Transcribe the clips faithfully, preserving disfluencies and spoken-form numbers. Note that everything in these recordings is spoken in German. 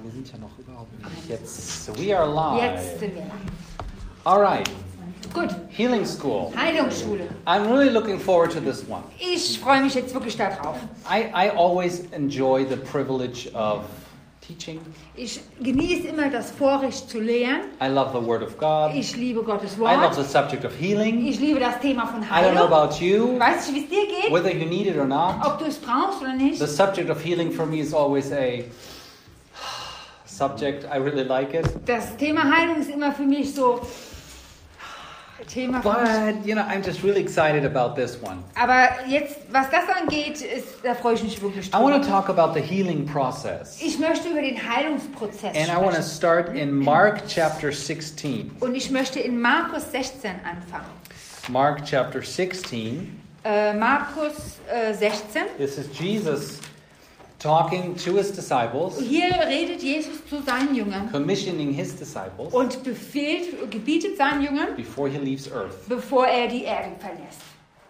wir sind ja noch überhaupt nicht. Jetzt, so we are live. Jetzt sind wir. All right. Gut. Healing School. Heilungsschule. I'm really looking forward to this one. Ich freue mich jetzt wirklich darauf. I, I always enjoy the privilege of teaching. Ich genieße immer das Vorrecht zu lehren. I love the Word of God. Ich liebe Gottes I love Wort. the subject of healing. Ich liebe das Thema von I don't know Heilung. about you, Weißt du, wie es dir geht? whether you need it or not. Ob du es brauchst oder nicht? The subject of healing for me is always a subject. I really like it. Das Thema Heilung ist immer für mich so Thema von But, you know, I'm just really excited about this one. Aber jetzt, was das angeht, ist, da freue ich mich wirklich I want to drüber. talk about the healing process. Ich möchte über den Heilungsprozess And I want to sprechen. start in Mark chapter sixteen. Und ich möchte in Markus sechzehn anfangen. Mark chapter sixteen. Äh, Markus äh, sechzehn. This is Jesus talking to his disciples, Hier redet Jesus zu seinen Jüngern commissioning his disciples und befiehlt, gebietet seinen Jüngern, before he leaves earth. bevor er die Erde verlässt.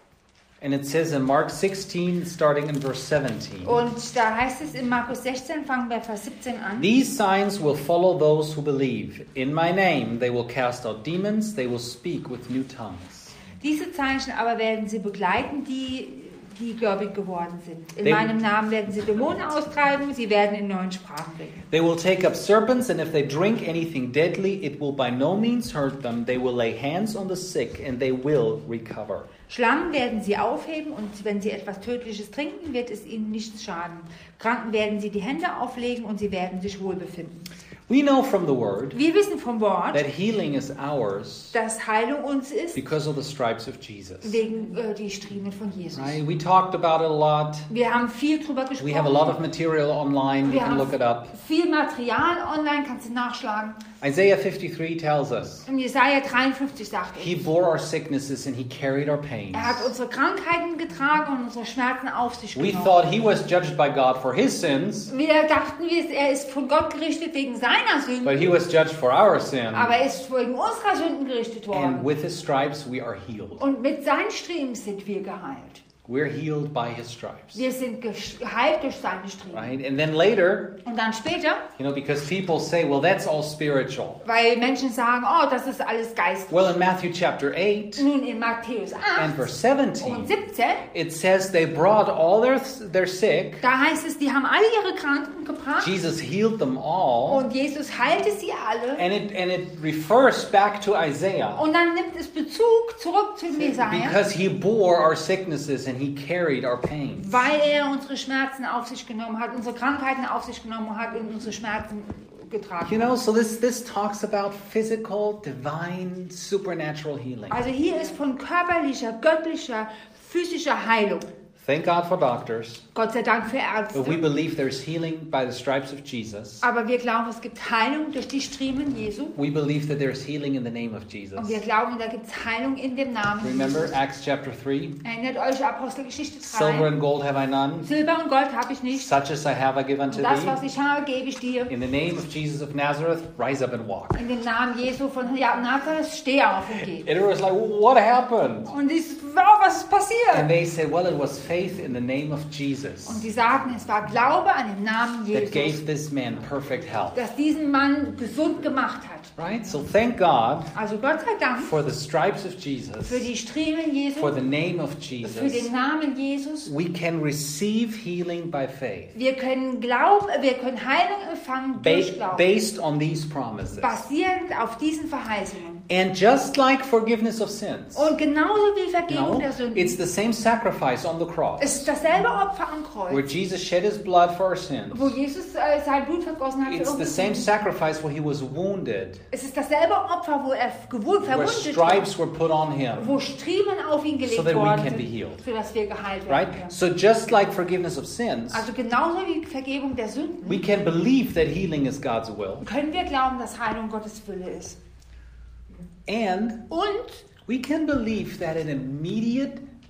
And it says in Mark sixteen, starting in verse seventeen, Und da heißt es in Markus sechzehn, fangen wir Vers siebzehn an. "These signs will follow those who believe. In my name they will cast out demons, they will speak with new tongues." Diese Zeichen aber werden sie begleiten, die, die gläubig geworden sind. In They- meinem Namen werden sie Dämonen austreiben, sie werden in neuen Sprachen reden. They will take up serpents, and if they drink anything deadly, it will by no means hurt them. They will lay hands on the sick, and they will recover. Schlangen werden sie aufheben und wenn sie etwas Tödliches trinken, wird es ihnen nichts schaden. Kranken werden sie die Hände auflegen und sie werden sich wohlbefinden. We know from the Word Wir wissen vom Wort, that healing is ours dass Heilung uns ist, because of the stripes of Jesus. wegen äh, die Striemen von Jesus. Right? We talked about it a lot. Wir haben viel drüber We have a lot of gesprochen. material online. You Wir can look it up. haben viel Material online, kannst du nachschlagen. Isaiah fifty-three tells us In Jesaja dreiundfünfzig sagt He er, bore our sicknesses and He carried our pains. er hat unsere Krankheiten getragen und unsere Schmerzen auf sich We genommen. thought He was judged by God for His sins, Wir dachten, wir- er ist von Gott gerichtet wegen seiner Sünden, but He was judged for our sin. aber er ist wegen unserer Sünden gerichtet And worden. with His stripes we are healed. Und mit seinen Striemen sind wir geheilt. We're healed by His stripes. Wir sind gesch- geheilt durch seine Striemen. Right? And then later, Und dann später, you know, because people say, well, that's all spiritual. weil Menschen sagen, oh, das ist alles geistlich. Well, in Matthew chapter eight Nun in Matthäus and acht verse und seventeen, siebzehn, it says they brought all their, their sick. da heißt es, die haben alle ihre Kranken gebracht Jesus healed them all. und Jesus heilte sie alle. And it, and it refers back to Isaiah. Und dann nimmt es Bezug zurück zu Jesaja, Because he bore our sicknesses and he carried our pains. weil er unsere Schmerzen auf sich genommen hat, unsere Krankheiten auf sich genommen hat und unsere Schmerzen getragen You hat. know, so this, this talks about physical, divine, supernatural healing. Also hier ist von körperlicher, göttlicher, physischer Heilung. Thank God for doctors. Gott sei Dank für But we Ärzte. believe there's healing by the stripes of Jesus. Aber wir glauben, es gibt Heilung durch die Striemen Jesu. We believe that there's healing in the name of Jesus. Und wir glauben, da gibt es Heilung in dem Namen Remember Jesus. Acts chapter three? Erinnert euch, Apostelgeschichte Silver drei. and gold have I none. Silber und Gold habe ich nicht. Such as I have I give unto Und das, was thee. ich habe, gebe ich dir. In the name of Jesus of Nazareth, rise up and walk. In dem Namen Jesu von ja, Nazareth, steh auf und geh. And it was like, what happened? Und ich, wow, was ist And passiert? they said, well, it was faith in the name of Und Jesus die sagten, es war Glaube an den Namen that gave Jesus, this man perfect health. das diesen Mann gesund gemacht hat. Right? So thank God Also Gott sei Dank for the stripes of für Jesus, die Striemen Jesu, for the name of für Jesus. den Namen Jesus. We can receive healing by faith Wir können Glauben, wir können Heilung empfangen durch ba- Glauben, based on these promises. basierend auf diesen Verheißungen. And just like forgiveness of sins, Und genauso wie you Vergebung know, der Sünden, it's the same sacrifice on the cross es ist dasselbe Opfer am where Kreuz, Jesus shed his blood for our sins. wo Jesus äh, sein Blut vergossen hat für It's the unsere same Sünden. sacrifice where he was wounded, Es ist dasselbe Opfer, wo er gewund, where verwundet war, stripes were put on him. wo Striemen auf ihn gelegt So that we worden can be sind, healed. sodass wir geheilt Right? werden können. So just like forgiveness of sins, Also genauso wie Vergebung der Sünden we can believe that healing is God's will. können wir glauben, dass Heilung Gottes Wille ist. And Und we can believe that an immediate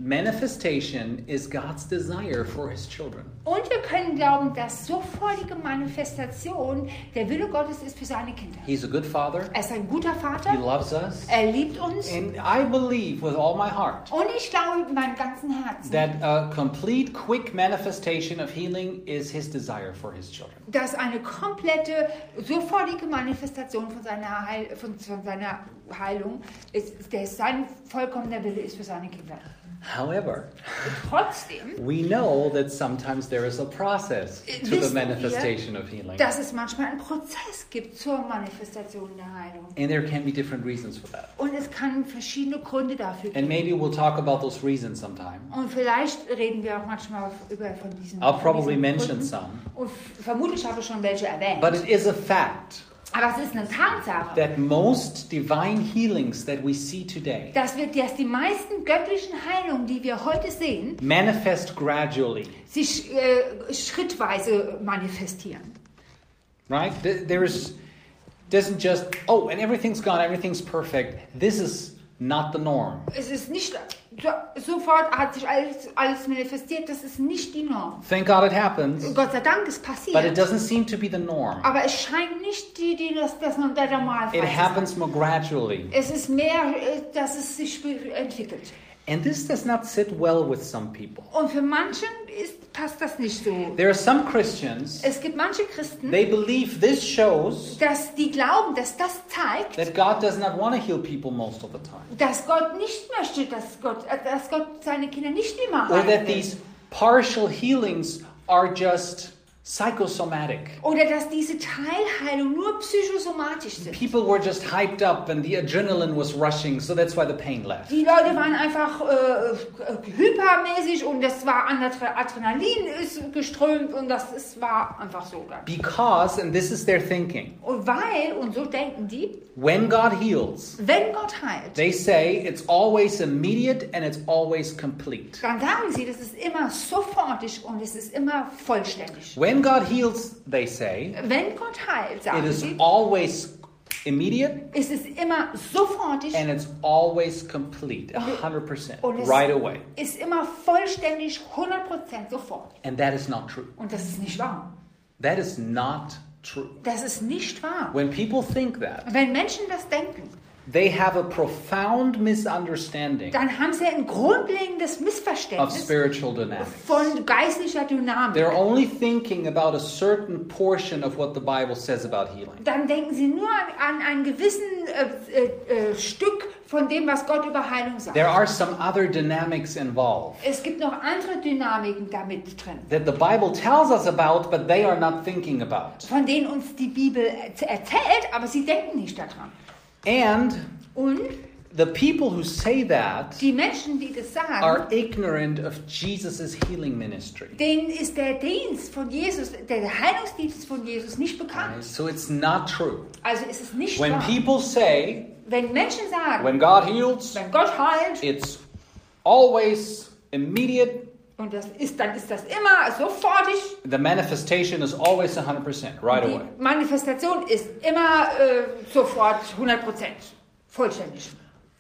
manifestation is God's desire for his children. Und wir können glauben, dass sofortige Manifestation der Wille Gottes ist für seine Kinder. He's a good father. Er ist ein guter Vater. He loves us. Er liebt uns. And I believe with all my heart Und ich glaube mit meinem ganzen Herzen, that a complete, quick manifestation of healing is his desire for his children. dass eine komplette, sofortige Manifestation von seiner, Heil, von, von seiner Heilung ist, der sein vollkommener Wille ist für seine Kinder. However, Trotzdem, we know that sometimes there is a process to the wissen manifestation wir, of healing. dass es manchmal einen Prozess gibt zur Manifestation der Heilung. And there can be different reasons for that. Und es kann verschiedene Gründe dafür And geben. maybe we'll talk about those reasons sometime. Und vielleicht reden wir auch manchmal über von diesen, I'll von probably diesen mention Gründen. some. Und vermutlich habe ich schon welche erwähnt. But it is a fact Aber es ist eine Tatsache, that most divine healings that we see today dass, wir, dass die meisten göttlichen Heilungen, die wir heute sehen, manifest gradually. sich äh, schrittweise manifestieren. Right? Th- There's doesn't just, oh, and everything's gone, everything's perfect. This is not the norm. Es ist nicht so, sofort hat sich alles, alles manifestiert, das ist nicht die Norm. Thank God it happens, Gott sei Dank, es but it passiert. doesn't seem to be the norm. Aber es scheint nicht die, die das, das der Normalfall It zu sein. happens more gradually. Es ist mehr, äh, dass es sich entwickelt. And this does not sit well with some people. Und für manchen ist, passt das nicht so. There are some Christians, Es gibt manche Christen, they believe this shows dass die glauben, dass das zeigt, that God does not want to heal people most of the time. dass Gott nicht möchte, dass Gott, äh, dass Gott seine Kinder nicht immer Or that heilen will. these partial healings are just psychosomatic. Oder dass diese Teilheilung nur psychosomatisch sind. People were just hyped up and the adrenaline was rushing, so that's why the pain left. Die Leute waren einfach äh, hypermäßig und das war Adrenalin ist geströmt und das ist, war einfach so. Because, and this is their thinking, Und weil, und so denken die, when God heals, wenn Gott heilt, they say it's always immediate and it's always complete. dann sagen sie, das ist immer sofortig und es ist immer vollständig. When God heals, they say, Wenn Gott heilt, it sagen is sie, always immediate ist es immer sofortig and it's always complete, one hundred percent, und es right away. ist immer vollständig, hundert Prozent sofort. And that is not true. Und das ist nicht wahr. That is not true. Das ist nicht wahr. When people think that, Wenn Menschen das denken, they have a profound misunderstanding dann haben sie ein grundlegendes of Missverständnis spiritual dynamics. von geistlicher Dynamik. They're only thinking about a certain portion of what the Bible says about healing. Dann denken sie nur an, an einen gewissen äh, äh, äh, Stück von dem, was Gott über Heilung sagt. There are some other dynamics involved Es gibt noch andere Dynamiken damit drin, that the Bible tells us about, but they are not thinking about. von denen uns die Bibel erz- erzählt, aber sie denken nicht daran. And Und the people who say that die Menschen, die das sagen, are ignorant of Jesus' healing ministry. denen ist der Dienst von Jesus, der Heilungsdienst von Jesus nicht bekannt. So it's not true. Also ist es nicht When wahr. people say, Wenn Menschen sagen, when God heals, wenn Gott heilt, it's always immediate, und das ist, dann ist das immer sofortig. the manifestation is always one hundred percent, right away. Die Manifestation ist immer äh, sofort hundert Prozent vollständig.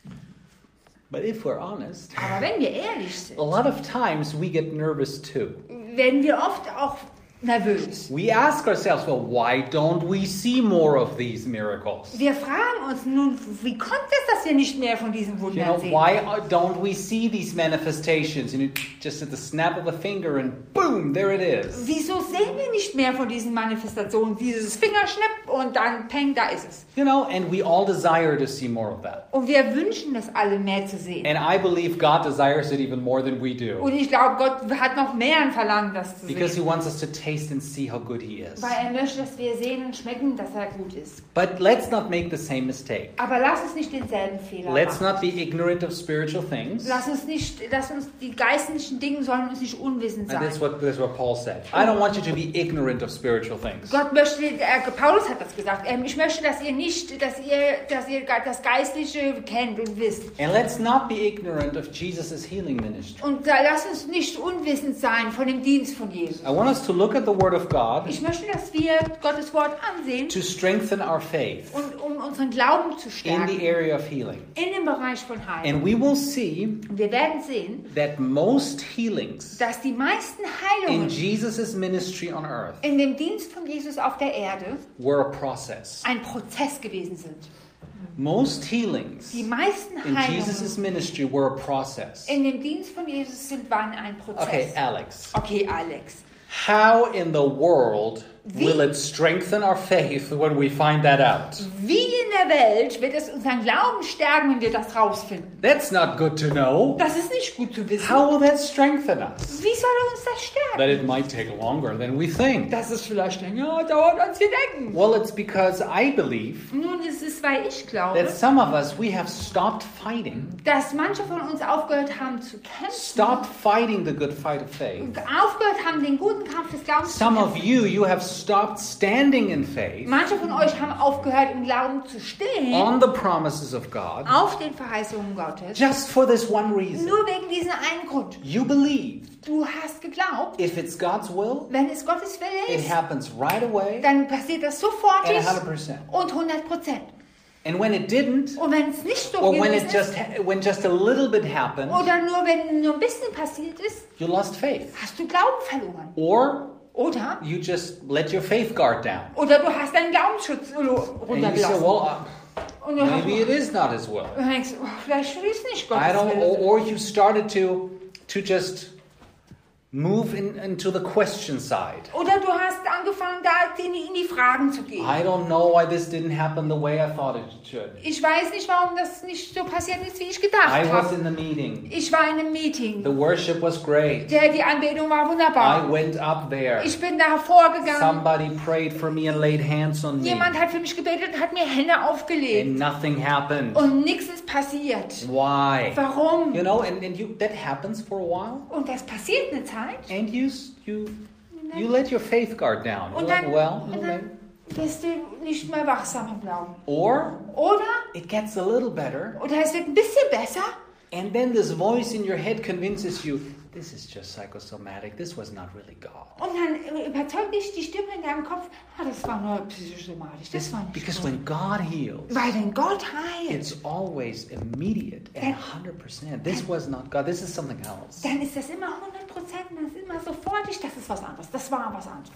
But if we're honest, Aber wenn wir ehrlich sind, a lot of times we get nervous too. werden wir oft auch nervös. We ask ourselves, well, why don't we see more of these miracles? Wir fragen uns nun, wie kommt es, dass wir nicht mehr von diesen You Wundern know, sehen? why don't we see these manifestations? You know, just at the snap of a finger and boom, there it is. Wieso sehen wir nicht mehr von diesen Manifestationen? Dieses Fingerschnipp und dann peng, da ist es. You know, and we all desire to see more of that. Und wir wünschen das alle mehr zu sehen. And I believe God desires it even more than we do. Und ich glaube, Gott hat noch mehr ein Verlangen, das zu Because sehen. He wants us to taste and see how good He is. Weil er möchte, dass wir sehen und schmecken, dass er gut ist. But let's not make the same mistake. Aber lass uns nicht denselben Fehler Let's machen. not be ignorant of spiritual things. Lass uns nicht, lass uns die geistlichen Dinge sollen uns nicht unwissend And sein. that's what, that's what Paul said. I don't want you to be ignorant of spiritual things. Gott möchte, äh, Paulus hat das gesagt. Ähm, ich möchte, dass ihr nicht, dass ihr, dass ihr das Geistliche kennt und wisst. And let's not be ignorant of Jesus' healing ministry. Und da, lass uns nicht unwissend sein von dem Dienst von Jesus. I want us to look at at the Word of God Ich möchte, dass wir Gottes Wort ansehen, to strengthen our faith und, um unseren Glauben zu in stärken. the area of healing. In dem Bereich von Heilung. And we will see Und wir werden sehen, that most healings dass die meisten in Heilungen Jesus' ministry on earth in dem Dienst von Jesus auf der Erde were a process. ein Prozess gewesen sind. Most healings Die meisten in Jesus' Heilungen ministry were a process. in dem Dienst von Jesus sind, waren ein Prozess. Okay, Alex. Okay, Alex. How in the world Wie? will it strengthen our faith when we find that out? Wie in der Welt wird es unseren Glauben stärken, wenn wir das rausfinden? That's not good to know. Das ist nicht gut zu wissen. How will that strengthen us? Wie soll uns das That stärken? it might take longer than we think. Dass es vielleicht länger dauert, als wir denken. Well, it's because I believe Nun ist es, weil ich glaube, that some of us, we have stopped fighting, dass manche von uns aufgehört haben zu kämpfen, stopped fighting the good fight of faith. und aufgehört haben, den guten Kampf des Glaubens zu Some of kämpfen. you, you have stopped standing in faith Manche von euch haben aufgehört, im Glauben zu stehen, on the promises of God auf den Verheißungen Gottes, just for this one reason. nur wegen diesem einen Grund. You believe Du hast geglaubt, if it's God's will, wenn es Gottes Wille it ist, happens right away dann passiert das sofortig and one hundred percent. und hundert Prozent. And when it didn't, Und wenn es nicht so or when gewesen it just ist, ha- when just a little bit happened, oder nur wenn nur ein bisschen passiert ist, you lost faith. hast du Glauben verloren. Or Oder? you just let your faith guard down. Oder du hast deinen Glaubensschutz And you say, runtergelassen. well, uh, Und du hast, maybe it is not His will. du denkst, oh, vielleicht ist es nicht I Gottes don't, Wille. or, or you started to to just move in, into the question side. Oder du hast angefangen, da in die, in die Fragen zu gehen. I don't know why this didn't happen the way I thought it should. Ich weiß nicht, warum das nicht so passiert ist, wie ich gedacht I was habe. in the meeting. Ich war in einem Meeting. The worship was great. Der, die Anbetung war I wunderbar. went up there. Ich bin da vorgegangen. Somebody prayed for me and laid hands on me. Jemand hat für mich gebetet und hat mir Hände aufgelegt. And nothing happened. Und nichts ist passiert. Why? Warum? You know, and, and you that happens for a while. Und das passiert eine Zeit. And you you you let your faith guard down. You're Und like, dann, well, und dann bist du nicht mehr wachsam im Glauben. or Oder? it gets a little better. Oder es wird ein bisschen besser. And then this voice in your head convinces you, this is just psychosomatic. This was not really God. Und dann überzeugt dich die Stimme in deinem Kopf, ah, das war nur psychosomatisch, das war nicht Because gut. when God heals, Weil wenn Gott heilt, it's always immediate and one hundred percent. This was not God. This is something else. dann ist das immer hundert Prozent, das ist immer sofortig, das ist was anderes, das war was anderes.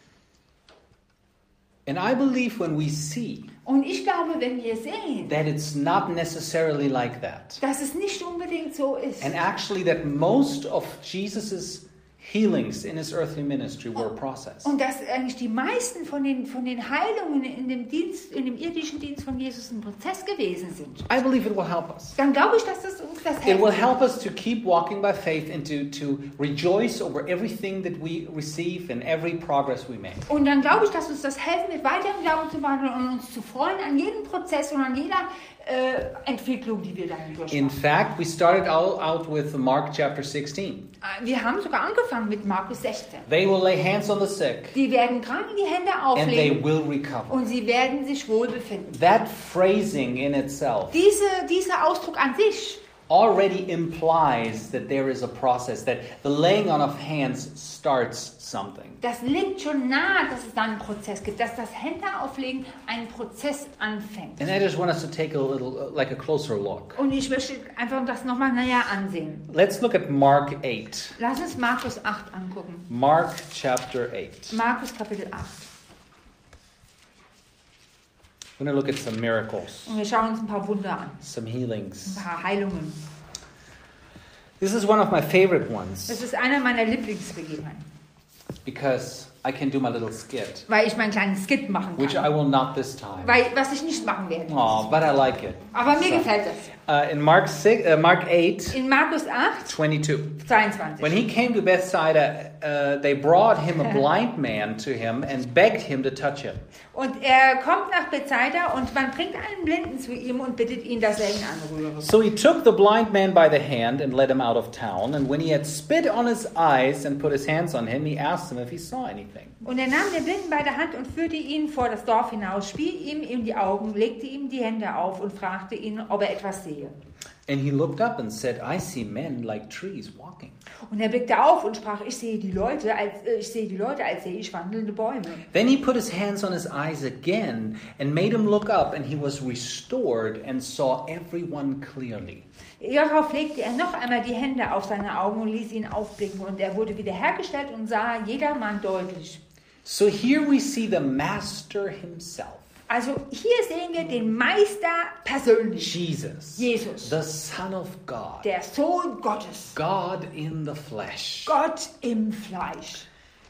And I believe when we see Und ich glaube, wenn wir sehen, that it's not necessarily like that. dass es nicht unbedingt so ist, And actually that most of Jesus's healings in his earthly ministry were a process. und dass eigentlich die meisten von den, von den Heilungen in dem Dienst, in dem irdischen Dienst von Jesus ein Prozess gewesen sind, I believe it will help us. dann glaube ich, dass das uns das It will helfen help us to keep walking by faith and to, to rejoice over everything that we receive and every progress we make. Und dann glaube ich, dass uns das helfen wird, weiter im Glauben zu wandeln und uns zu freuen an jedem Prozess und an jeder äh, Entwicklung, die wir dann In durchmachen. fact, we started out, out with Mark chapter sixteen. Wir haben sogar angefangen mit Markus sechzehn. They will lay hands on the sick Die werden Kranken die Hände and they auflegen will recover. und sie werden sich wohlbefinden. That phrasing in itself Diese, dieser Ausdruck an sich already implies that there is a process, that the laying on of hands starts something. Das liegt schon nahe, dass es dann einen Prozess gibt, dass das Hände auflegen einen Prozess anfängt. And I just want us to take a little, uh, like a closer look. Und ich möchte einfach das nochmal näher ansehen. Let's look at Mark eight. Lass uns Markus acht angucken. Mark chapter eight. Markus Kapitel acht. We're going to look at some miracles, Und wir schauen uns ein paar Wunder an, some ein healings. paar Heilungen. This is one of my favorite ones Das ist einer meiner Lieblingsbegebenheiten, because I can do my little skit, weil ich meinen kleinen Skit machen which I kann. will not this time. Weil, was ich nicht machen werde. Oh, but I like it. Aber mir So, gefällt das. Uh, in Mark six, uh, Mark eight, In Markus acht, twenty-two. zweiundzwanzig. When he came to Bethsaida, uh, they brought him a blind man to him and begged him to touch him. Und er kommt nach Bethsaida und man bringt einen Blinden zu ihm und bittet ihn, dass er ihn anrühre. So he took the blind man by the hand and led him out of town. And when he had spit on his eyes and put his hands on him, he asked him if he saw anything. Und er nahm den Blinden bei der Hand und führte ihn vor das Dorf hinaus, spie ihm in die Augen, legte ihm die Hände auf und fragte ihn, ob er etwas sehe. And he looked up and said, I see men like trees walking. Und er blickte auf und sprach, ich sehe die Leute, als äh, ich sehe die Leute, als sehe ich wandelnde Bäume. Then he put his hands on his eyes again and made him look up, and he was restored and saw everyone clearly. Darauf legte er noch einmal die Hände auf seine Augen und ließ ihn aufblicken, und er wurde wiederhergestellt und sah jedermann deutlich. So here we see the master himself. Also hier sehen wir den Meister persönlich. Jesus, Jesus, the Son of God, der Sohn Gottes, God in the flesh, Gott im Fleisch,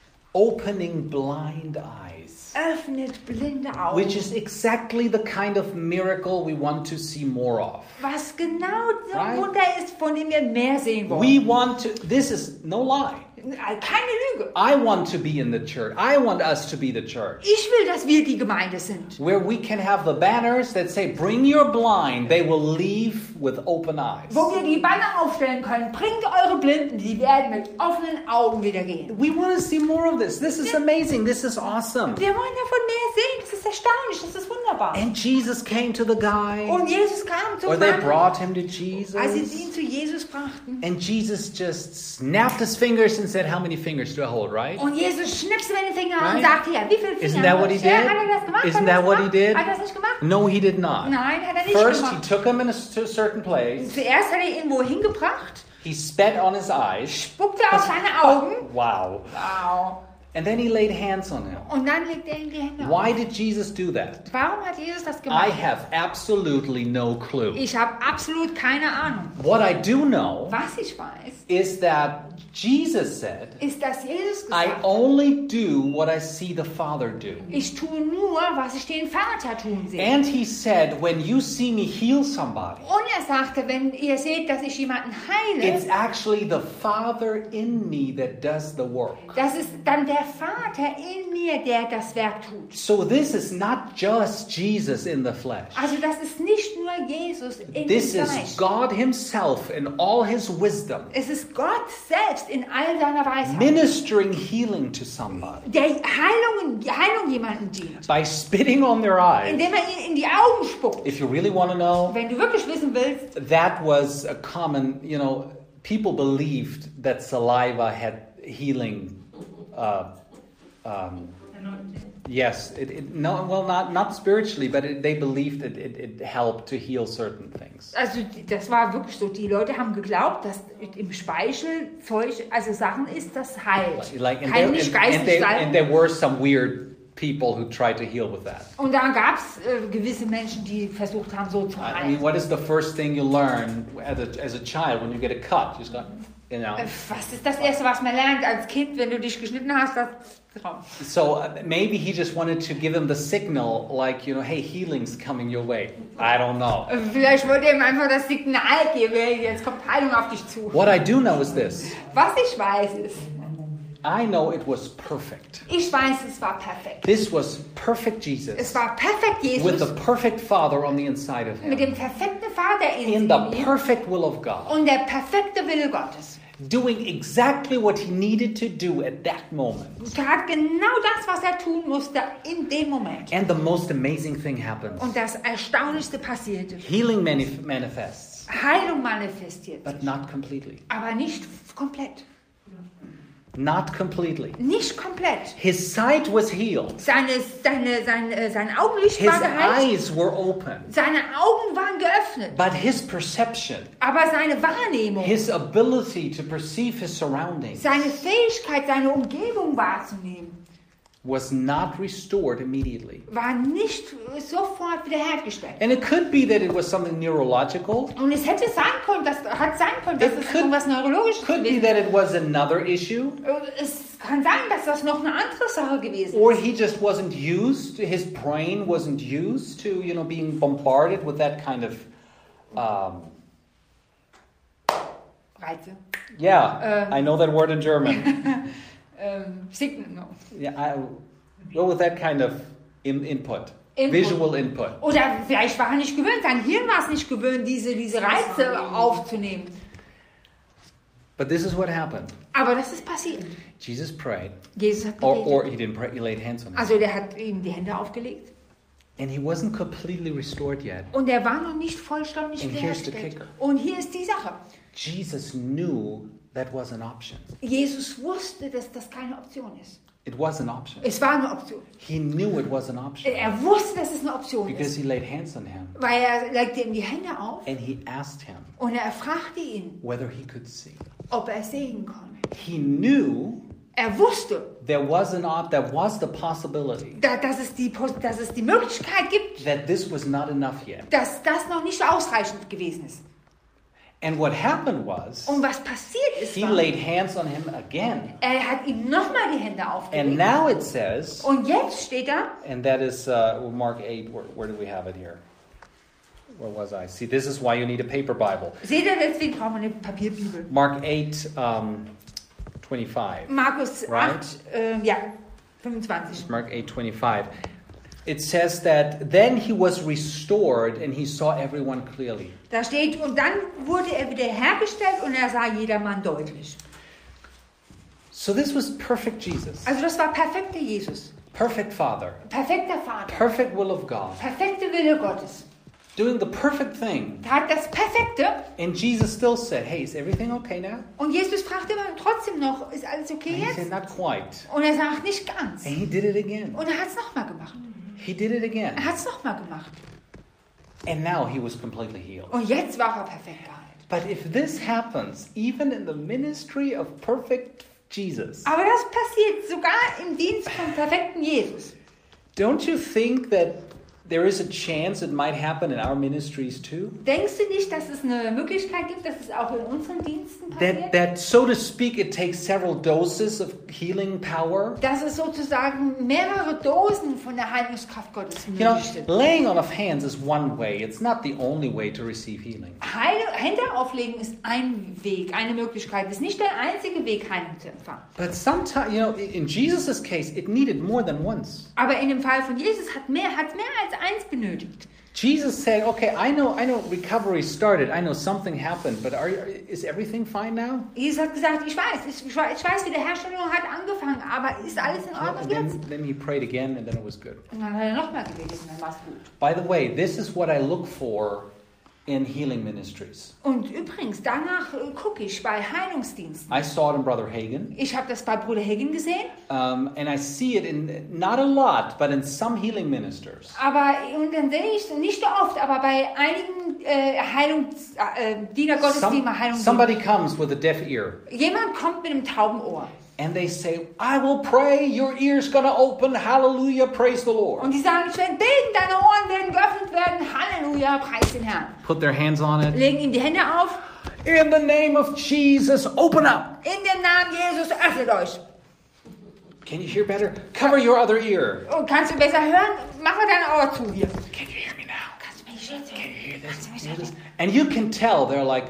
opening blind eyes, öffnet blinde Augen, which is exactly the kind of miracle we want to see more of. was genau so ein Right? Wunder ist, von dem wir mehr sehen wollen. We want to, this is no lie. Keine Lüge. I want to be in the church. I want us to be the church. Ich will, dass wir die Gemeinde sind. Where we can have the banners that say, bring your blind, they will leave with open eyes. Wo wir die Banner aufstellen können, bringt eure Blinden, die werden mit offenen Augen wieder gehen. We want to see more of this. This is amazing. This is awesome. Wir wollen davon mehr sehen. Das ist erstaunlich, das ist wunderbar. And Jesus came to the guy, Und Jesus kam zum or they Mann, brought him to als sie Jesus. ihn zu Jesus brachten. And Jesus just snapped his fingers and said, how many fingers do I hold, right? Und Jesus schnipste mit den Fingern Right? und sagte, ja, wie viele Finger? Isn't that what he Ja, did? hat er das gemacht? Isn't hat er that das what he gemacht? did? Hat er das nicht gemacht? No, he did not. Nein, hat er nicht First, he gemacht. took him in a, to a certain place. Zuerst hat er ihn wohin gebracht, He spat on his eyes. spuckte auf seine Augen. Wow. Wow. And then he laid hands on him. Und dann legte er ihm die Hände auf. Why did Jesus do that? Warum hat Jesus das I gemacht? have absolutely no clue. Ich habe absolut keine Ahnung. What I do know Was ich weiß, is that Jesus said, ist, dass Jesus I gesagt hat, only do what I see the Father do. ich tue nur, was ich den Vater tun sehe. And he said, when you see me heal somebody, Und er sagte, wenn ihr seht, dass ich jemanden it's heile, actually the Father in me that does the work. das ist dann der Vater in mir, der das Werk tut. So this is not just Jesus in the flesh. Also das ist nicht nur Jesus in This dem is Fleisch. God himself in all his wisdom, Es ist Gott selbst in all seiner Weisheit, ministering healing to somebody der Heilung, Heilung jemanden dient, by spitting on their eyes. indem er ihn in die Augen spuckt. If you really want to know, Wenn du wirklich wissen willst, that was a common, you know, people believed that saliva had healing. Uh, um, yes, it, it, no, well, not not spiritually, but it, they believed it, it, it helped to heal certain things. also das war wirklich so, die Leute haben geglaubt, dass im Speichel Zeug, also Sachen ist, das heilt. Like, and, Kann there, nicht and, and, geistig they, and sein. there were some weird people who tried to heal with that. Und da gab es äh, gewisse Menschen, die versucht haben, so zu I mean, heilen. what is the first thing you learn as a, as a child when you get a cut? You just go, you know. Äh, Was ist das Erste, was man lernt als Kind, wenn du dich geschnitten hast? Das drauf. So uh, maybe he just wanted to give him the signal, like, you know, hey, healing's coming your way. I don't know. Äh, Vielleicht wollte er ihm einfach das Signal geben, hey, jetzt kommt Heilung auf dich zu. What I do know is this. Was ich weiß ist, I know it was perfect. ich weiß, es war perfekt. This was perfect Es Jesus war perfekt with Jesus the perfect Father on the inside of mit him. dem perfekten Vater in, In in the ihm perfect will of God. und der perfekte Wille Gottes. Doing exactly what he needed to do at that moment. Er hat genau das, was er tun musste, in dem Moment. And the most amazing thing happens. Und das Erstaunlichste passierte. Healing manif- manifests, Heilung manifestiert but sich, not completely. aber nicht komplett. Not completely. Nicht komplett. His sight was healed. Seine, seine, sein, äh, sein Augenlicht His war geheilt. eyes were open. Seine Augen waren geöffnet. But his perception, Aber seine Wahrnehmung, his ability to perceive his surroundings seine Fähigkeit, seine Umgebung wahrzunehmen, was not restored immediately. war nicht sofort wiederhergestellt. And it could be that it was something neurological. Und es hätte sein können, das hat sein können, dass It es could- irgendwas Neurologisches Could be gewesen that it was another issue. ist. Es kann sein, dass das noch eine andere Sache gewesen ist. Or he just wasn't used, his brain wasn't used to, you know, being bombarded with that kind of, um, Reize. yeah, Um. I know that word in German. Ähm, Signal. Yeah, I go with that kind of in, input, Input. visual input. Oder vielleicht war er nicht gewöhnt, sein Hirn war es nicht gewöhnt, diese, diese Reize aufzunehmen. But this is what happened. Aber das ist passiert. Jesus prayed, Jesus hat or, gebetet. or he didn't pray, he laid hands on him. Also der hat ihm die Hände aufgelegt. And he wasn't completely restored yet. Und er war noch nicht vollständig And here's the wiederhergestellt. kicker. Und hier ist die Sache. Jesus knew that was an option. Jesus wusste, dass das keine Option ist. It was an option. Es war eine Option. He knew it was an option Er wusste, dass es eine Option because ist. he laid hands on him Weil er legte ihm die Hände auf and he asked him und er fragte ihn, whether he could see. ob er sehen konnte. He knew Er wusste, there was an op- there was the possibility da, dass, es die, dass es die Möglichkeit gibt, that this was not enough yet. dass das noch nicht ausreichend gewesen ist. And what happened was Und was passiert ist, he war, laid hands on him again. er hat ihm nochmal die Hände And aufgelegt. now it says, Und jetzt steht da, and that is uh, Mark eight, where, where do we have it here? Where was I? See, this is why you need a paper Bible. seht ihr, deswegen brauchen wir eine Papierbibel. Mark eight, um, twenty-five. Markus Right. acht, äh, ja, fünfundzwanzig. Mark eight, twenty-five. It says that then he was restored and he saw everyone clearly. Da steht, und dann wurde er wieder hergestellt und er sah jedermann deutlich. So this was perfect Jesus. Also das war perfekter Jesus. Perfect Father. Perfekter Vater. Perfect will of God. Perfekte Wille Gottes. Doing the perfect thing. Er hat das Perfekte And Jesus still said, hey, is everything okay now? und Jesus fragte aber trotzdem noch, ist alles okay And he jetzt? said, not quite. Und er sagt, nicht ganz. And he did it again. Und er hat es nochmal gemacht. He did it again. Er hat es nochmal gemacht. And now he was completely healed. Und jetzt war er perfekt geheilt. But if this happens, even in the ministry of perfect Jesus, Aber das passiert sogar im Dienst vom perfekten Jesus. don't you think that there is a chance it might happen in our ministries too? Denkst du nicht, dass es eine Möglichkeit gibt, dass es auch in unseren Diensten That, passiert? that, so to speak, it takes several doses of healing power? Dass es sozusagen mehrere Dosen von der Heilungskraft Gottes You know, nötig sind. laying on of hands is one way. It's not the only way to receive healing. Heile, Hände auflegen ist ein Weg, eine Möglichkeit. Ist nicht der einzige Weg, Heilung zu empfangen. But sometimes, you know, in Jesus' case, it needed more than once. Aber in dem Fall von Jesus hat mehr, hat mehr als eins benötigt. Jesus said, okay, I know, I know recovery started. I know something happened, but are, is everything fine now? Jesus hat gesagt, ich weiß, ich weiß, ich weiß, Wiederherstellung hat angefangen, aber ist alles in Ordnung And jetzt? then, then he prayed again, and then it was good. Und dann hat er nochmal gebetet und dann war es gut. By the way, this is what I look for in healing ministries. Und übrigens, danach äh, gucke ich bei Heilungsdiensten. I saw it in Brother Hagen, Ich habe das bei Bruder Hagen gesehen, um, and I see it in, not a lot, but in some healing ministers. aber und dann sehe ich es nicht so oft, aber bei einigen äh, Heilungs, äh, Diener Gottes, die Some, mal Heilung somebody comes with a deaf ear, Jemand kommt mit einem tauben Ohr and they say, I will pray, your ear's going to open, hallelujah, praise the Lord. und die sagen, ich werde beten, deine Ohren werden geöffnet werden, Halleluja, preis den Herrn. Put their hands on it. Legen ihm die Hände auf, In the name of Jesus, open up. in dem Namen Jesus, öffnet euch. Can you hear better? Cover your other ear. Und kannst du besser hören? Mach mal dein Ohr zu hier. Can you hear me now? Kannst du mich jetzt Can you hear Kannst du mich this? Hear jetzt this? And you can tell they're like,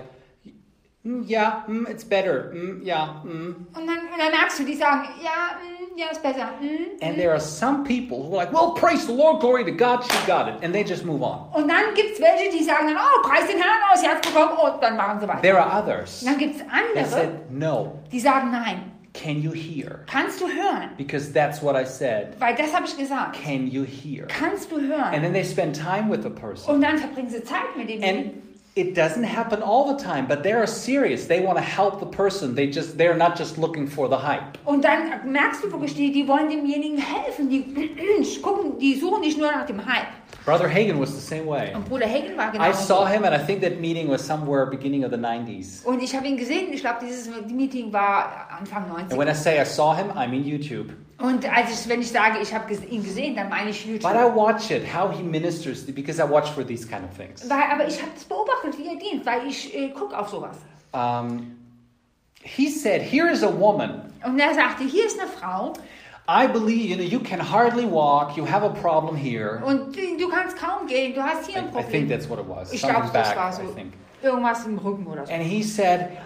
mm, yeah, mm, it's better. Mm, yeah, mm. Und dann, und dann merkst du, die sagen, ja, mm, ja, ist besser. Mm, And mm. there are some people who are like, well, praise the Lord, glory to God, she got it. And they just move on. Und dann gibt es welche, die sagen dann, oh, preis den Herrn aus, sie hat's bekommen, und dann machen sie weiter. There are others Und dann gibt es that andere, said, no, die sagen, nein, can you hear? kannst du hören? Because that's what I said. Weil das habe ich gesagt. Can you hear? Kannst du And hören? then they spend time with the person. Und dann verbringen sie Zeit mit dem. And it doesn't happen all the time, but they are serious. They want to help the person. They just they're not just looking for the hype. Und dann merkst du wirklich, die, die wollen demjenigen helfen. Die gucken, die suchen nicht nur nach dem Hype. Brother Hagen was the same way. Und Bruder Hagen war genau I saw so. him, and I think that meeting was somewhere beginning of the nineties. Und ich habe ihn gesehen, ich glaube, dieses Meeting war Anfang And when I neunzig. say I saw him, I mean YouTube. Und als ich, wenn ich sage, ich habe ihn gesehen, dann meine ich YouTube. But I watch it, how he ministers, because I watch for these kind of things. Weil, aber ich habe das beobachtet, wie er dient, weil ich äh, gucke auf sowas. Um, he said, here is a woman. Und er sagte, hier ist eine Frau I believe, you know, you can hardly walk. You have a problem here. und du, du kannst kaum gehen, du hast hier ein I, I think Problem. that's what it was. Ich Something glaube, das back, war I so think. irgendwas im Rücken oder so. And he said,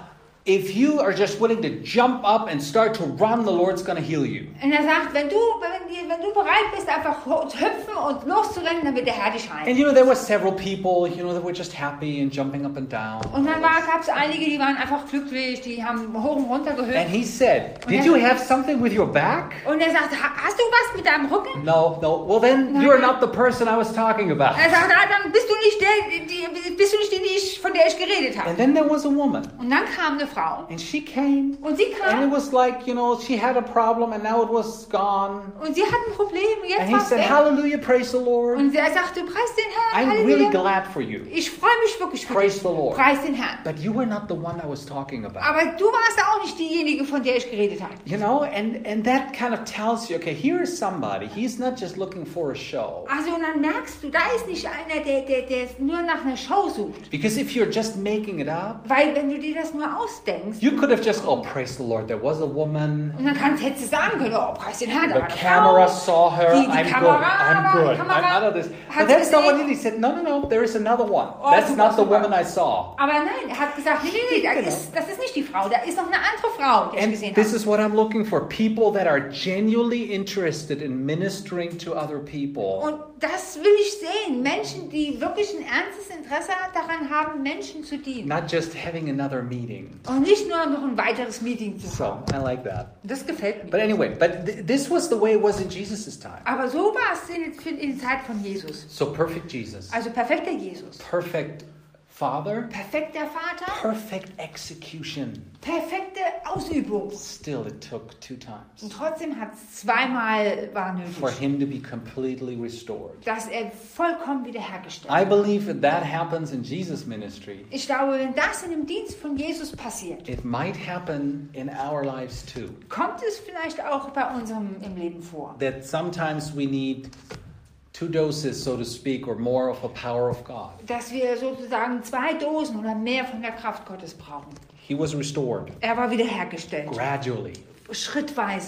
if you are just willing to jump up and start to run, the Lord's going to heal you. Und er sagt, wenn du, wenn, die, wenn du bereit bist, einfach zu hüpfen und loszurennen, dann wird der Herr dich heilen. And you know, there were several people, you know, that were just happy and jumping up and down. Und dann gab es einige, die waren einfach glücklich, die haben hoch und runter gehüpft. And he said, did you have something with your back? Und er sagte, hast du was mit deinem Rücken? No, no. Well, then you're not the person I was talking about. Er sagte, ah, dann bist du nicht der, die, bist du nicht die, die ich, von der ich geredet habe. And then there was a woman. Und dann kam eine Frau. And she came. Und sie kam. And it was like, you know, she had a problem and now it was gone. Und sie hat ein Problem und jetzt And war he es said, weg. Hallelujah, praise the Lord. Und er sagte, preis den Herrn, I'm Halleluja. really glad for you. Ich freue mich wirklich für Praise dich. the Lord. Preis den Herrn. But you were not the one I was talking about. Aber du warst auch nicht diejenige, von der ich geredet habe. You know, and, and that kind of tells you, okay, here is somebody. He's not just looking for a show. Also und dann merkst du, da ist nicht einer, der, der, der nur nach einer Show sucht. Because if you're just making it up, Weil wenn du dir das nur ausdenkst, you could have just, oh, praise the Lord, there was a woman. und dann kannst, hättest du sagen können, oh, preis den Herrn, da The war eine camera Frau. saw her. Die, die I'm Kamera, good. I'm war- good. Kamera I'm out of this. hat But that's not what gesehen. he did. He said, no, no, no, there is another one. Oh, That's super, not the super. woman I saw. Aber nein, er hat gesagt, nee, nee, nee, das ist, das ist nicht die Frau, da ist noch eine andere Frau, die ich And gesehen this habe. is what I'm looking for. People that are genuinely interested in ministering to other people. Und das will ich sehen. Menschen, die wirklich ein ernstes Interesse daran haben, Menschen zu dienen. Not just having another meeting. Und nicht nur noch ein weiteres Meeting zu So, haben. I like that. Das gefällt mir. But anyway, but th- this was the way it was in Jesus' time. Aber so war es in, in der Zeit von Jesus. So perfect Jesus. Also perfekter Jesus. Perfect Father. Perfekter Vater. Perfect execution. Perfekte Ausübung. Still, it took two times Und trotzdem hat es zweimal war for nötig, him to be completely restored. dass er vollkommen wiederhergestellt I wird. believe if that happens in Jesus' ministry, Ich glaube, wenn das in dem Dienst von Jesus passiert, it might happen in our lives too. kommt es vielleicht auch bei unserem im Leben vor. That sometimes we need two doses, so to speak, or more of the power of God. Dass wir sozusagen zwei Dosen oder mehr von der Kraft Gottes brauchen. He was restored Er war wiederhergestellt. gradually. Schrittweise.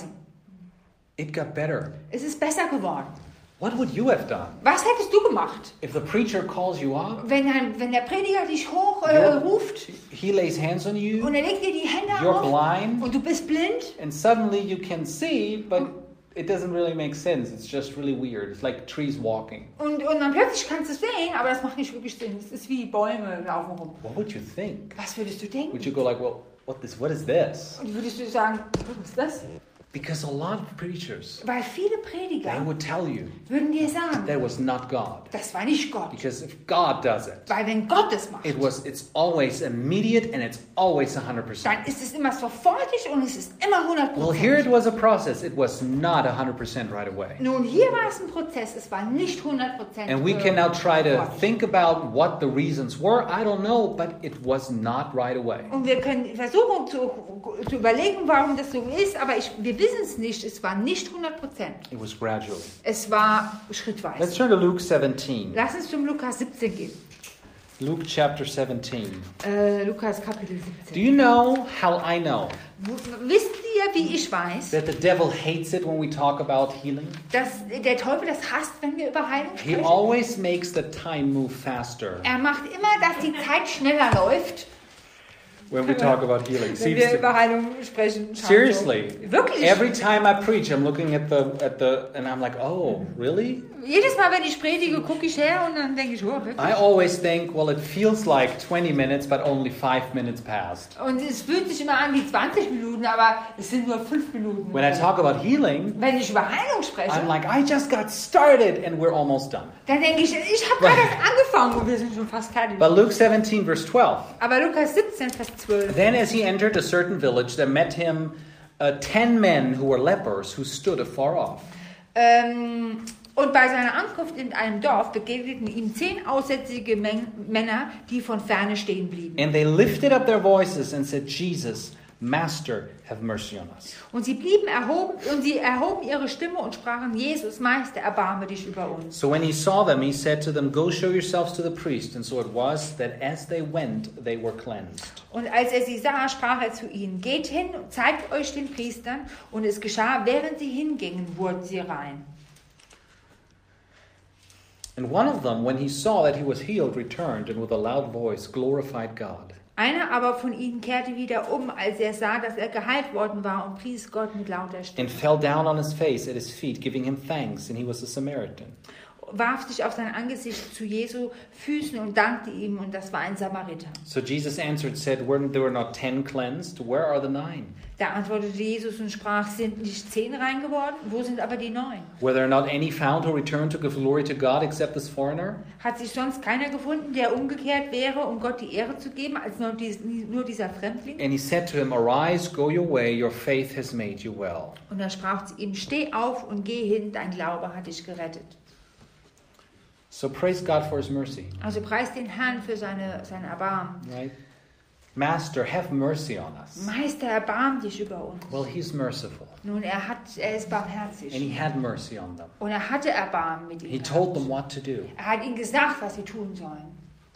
It got better. Es ist besser geworden. What would you have done Was hättest du gemacht, if the preacher calls you up, wenn, ein, wenn der Prediger dich hochruft äh, You're- ruft he lays hands on you, und er legt dir die Hände you're auf blind, und du bist blind and suddenly you can see, but it doesn't really make sense. It's just really weird. It's like trees walking. und, und dann plötzlich kannst du es sehen, aber das macht nicht wirklich Sinn. Es ist wie Bäume laufen rum. What would you think? Was würdest du denken? Would you go like, well, what this? What is this? Und würdest du sagen, was ist das? Because a lot of preachers, Weil viele they Prediger would tell you würden dir sagen, that was not God. das war nicht Gott. Because if God does it, Weil wenn Gott es macht, it was. It's always immediate and it's always one hundred percent. dann ist es immer sofortig und es ist immer hundert Well, here it Prozent. was a process. It was not one hundred percent right away. Nun, hier war es ein Prozess, es war nicht hundert Prozent. And we can now try to think about what the reasons were. I don't know, but it was not right away. Und wir können versuchen zu, zu überlegen, warum das so ist, aber ich, wir wissen es nicht. Es war nicht hundert Prozent. It was gradually. Es war Let's schrittweise. turn to Luke seventeen. Lass uns zum Lukas siebzehn gehen. Luke chapter seventeen. Äh, Lukas Kapitel Do siebzehn. you know how I know W- Wisst ihr, wie ich weiß, that the devil hates it when we talk about healing? dass der Teufel das hasst, wenn wir über Heilung He sprechen? always makes the time move faster Er macht immer, dass die Zeit schneller läuft, when we talk about healing. wenn Seems wir to- über Heilung sprechen. Scheint Seriously. So. Wirklich. Every time I preach, I'm looking at the at the and I'm like, oh, really? Jedes Mal, wenn ich predige, gucke ich her und dann denke ich, oh, wirklich. I always think, well, it feels like twenty minutes, but only five minutes passed. Und es fühlt sich immer an wie zwanzig Minuten, aber es sind nur fünf Minuten. When I talk about healing, Wenn ich über Heilung spreche, I'm like, I just got started and we're almost done. dann denke ich, ich habe gerade erst angefangen und wir sind schon fast fertig. But Luke seventeen, verse twelve. Aber Lukas siebzehn, Vers zwölf. Then as he entered a certain village, there met him uh, ten men who were lepers, who stood afar off. Ähm, und bei seiner Ankunft in einem Dorf begegneten ihm zehn aussätzige Men- Männer, die von ferne stehen blieben. And they lifted up their voices and said, Jesus, Master, have mercy on us. Und sie blieben erhoben und sie erhoben ihre Stimme und sprachen: Jesus, Meister, erbarme dich über uns. So when he saw them, he said to them, Go show yourselves to the priest. And so it was that as they went, they were cleansed. Und als er sie sah, sprach er zu ihnen: Geht hin und zeigt euch den Priestern. Und es geschah, während sie hingingen, wurden sie rein. And one of them, when he saw that he was healed, returned and with a loud voice glorified God. Einer aber von ihnen kehrte wieder um, als er sah, dass er geheilt worden war, und pries Gott mit lauter Stimme. And fell down on his face at his feet, giving him thanks, and he was a Samaritan. Warf sich auf sein Angesicht zu Jesu Füßen und dankte ihm, und das war ein Samariter. So Jesus answered, said, "Were there were not ten cleansed? Where are the nine? Da antwortete Jesus und sprach, sind nicht zehn rein geworden? Wo sind aber die neun? Were there not any found who returned to give glory to God except this foreigner?" Hat sich sonst keiner gefunden, der umgekehrt wäre, um Gott die Ehre zu geben, als nur, dies, nur dieser Fremdling? And he said to him, "Arise, go your way, your faith has made you well." Und er sprach zu ihm, steh auf und geh hin, dein Glaube hat dich gerettet. So praise God for his mercy. Also preis den Herrn für seine, sein Erbarmen. Right? Master, have mercy on us. Meister, erbarm dich über uns. Well, he's merciful. Nun, er, hat, er ist barmherzig. And he had mercy on them. Und er hatte Erbarmen mit ihnen. He told them what to do. Er hat ihnen gesagt, was sie tun sollen.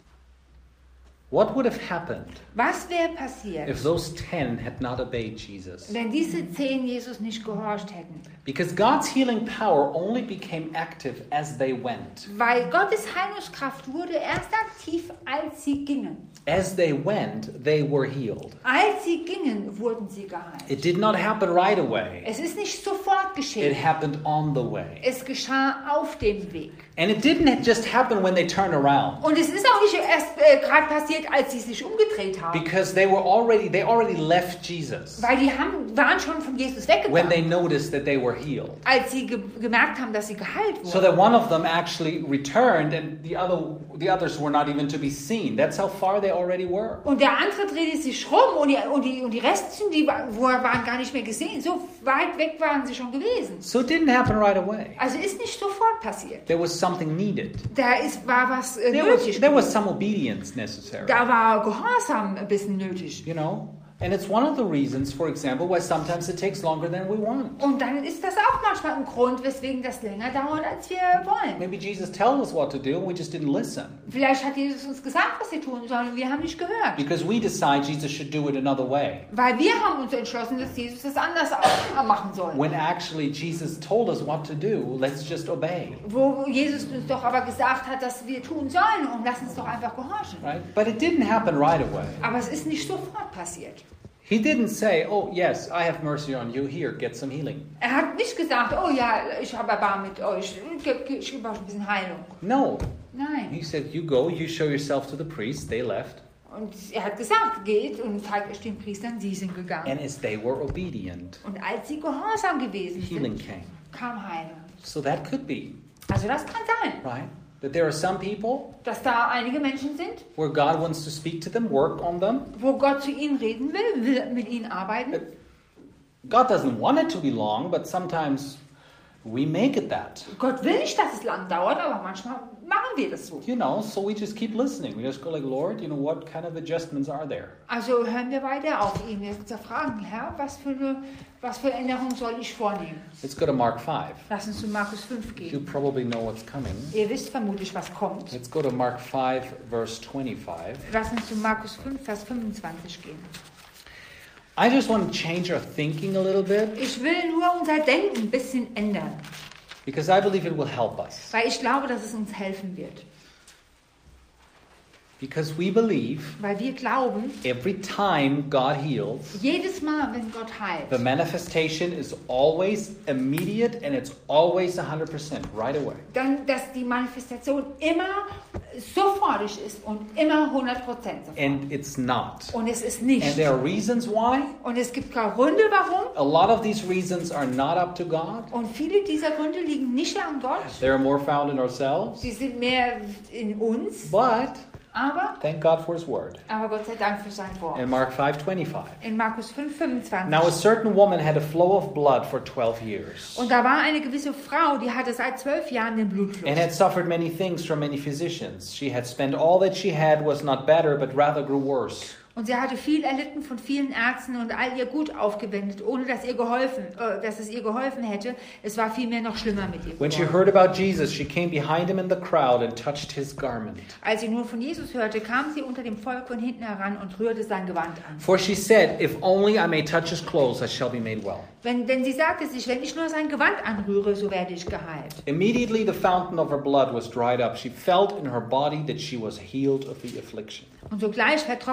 What would have happened Was wäre passiert, if those ten had not obeyed Jesus? wenn diese zehn Jesus nicht gehorcht hätten? Because God's healing power only became active as they went. Weil Gottes Heilungskraft wurde erst aktiv, als sie gingen. As they went, they were healed. Als sie gingen, wurden sie geheilt. It did not happen right away. Es ist nicht sofort It geschehen. happened on the way. Es geschah auf dem Weg. And it didn't just happen when they turned around. Und es ist auch nicht erst äh, gerade passiert, als sie sich umgedreht haben. Because they were already they already left Jesus Weil die haben, waren schon von Jesus when they weggegangen, noticed that they were healed. als sie ge gemerkt haben, dass sie geheilt So wurden. that one of them actually returned and the other the others were not even to be seen. That's how far they already were. Und der andere drehte sich rum und die, und die, und die Restlichen, die wa- wo- waren gar nicht mehr gesehen. So weit weg waren sie schon gewesen. So it didn't happen right away. Also ist nicht sofort passiert. There was something needed. Da ist, war was äh, There was, nötig. there was some obedience necessary. Da war Gehorsam ein bisschen nötig. You know? And it's one of the reasons, for example, why sometimes it takes longer than we want. Und dann ist das auch manchmal ein Grund, weswegen das länger dauert, als wir wollen. Maybe Jesus told us what to do and we just didn't listen. Vielleicht hat Jesus uns gesagt, was wir tun sollen, und wir haben nicht gehört. Because we decide Jesus should do it another way. Weil wir haben uns entschlossen, dass Jesus das anders auch machen soll. When actually Jesus told us what to do, let's just obey. Wo Jesus uns doch aber gesagt hat, dass wir tun sollen, und lass uns doch einfach gehorchen. Right? But it didn't happen right away. Aber es ist nicht sofort passiert. He didn't say, "Oh, yes, I have mercy on you. Here, get some healing." Er hat nicht gesagt, oh ja, ich habe Erbarmen mit euch, ich gebe euch ein bisschen Heilung. No. Nein. He said, "You go, you show yourself to the priest." They left. Und er hat gesagt, geht und zeigt euch den Priestern, sie sind gegangen. And as they were obedient, Und als sie gehorsam gewesen healing sind, came. kam Heilung. So that could be, Also das kann sein, right? That there are some people dass da einige Menschen sind, where God wants to speak to them, work on them. wo Gott zu ihnen reden will, will mit ihnen arbeiten. God doesn't want it to be long, but sometimes we make it that. Gott will nicht, dass es lang dauert, aber manchmal machen wir das so. You know, so we just keep listening. We just go like, Lord, you know, what kind of adjustments are there? Also hören wir weiter auf ihn. Wir fragen, Herr, was für eine, was für Änderungen soll ich vornehmen? Let's go to Mark five. Lass uns zu Markus fünf You gehen. probably know what's coming. Ihr wisst vermutlich, was kommt. Let's go to Mark five, verse twenty-five. Lass uns zu Markus fünf, Vers fünfundzwanzig gehen. I just want to change our thinking a little bit Ich will nur unser Denken ein bisschen ändern, because I believe it will help us. weil ich glaube, dass es uns helfen wird. Because we believe Weil wir glauben, every time God heals, jedes Mal, wenn Gott heilt, the manifestation is always immediate and it's always one hundred percent right away. dann, dass die Manifestation immer sofortig ist und immer hundert Prozent sofort. And it's not. Und es ist And nicht. there are reasons why. Und es gibt Gründe, warum. A lot of these reasons are not up to God. Und viele dieser Gründe liegen nicht an Gott. They are more found in ourselves. Sie sind mehr in uns. But Aber, thank God for His word. aber Gott sei Dank für sein Wort. In Mark five twenty-five. In Markus fünf, fünfundzwanzig. Now a certain woman had a flow of blood for twelve years Und da war eine gewisse Frau, die hatte seit zwölf Jahren den Blutfluss. and had suffered many things from many physicians. She had spent all that she had, was not better, but rather grew worse. Und sie hatte viel erlitten von vielen Ärzten und all ihr Gut aufgewendet, ohne dass, ihr geholfen, äh, dass es ihr geholfen hätte. Es war vielmehr noch schlimmer mit ihr When she geworden. heard about Jesus, she came behind him in the crowd and touched his garment. Als sie nun von Jesus hörte, kam sie unter dem Volk von hinten heran und rührte sein Gewand an. For she said, "If only I may touch his clothes, I shall be made well." Wenn, denn sie sagte sich, wenn ich nur sein Gewand anrühre, so werde ich geheilt. Immediately the fountain of her blood was dried up. She felt in her body that she was healed of the affliction. Und sogleich vertrocknete der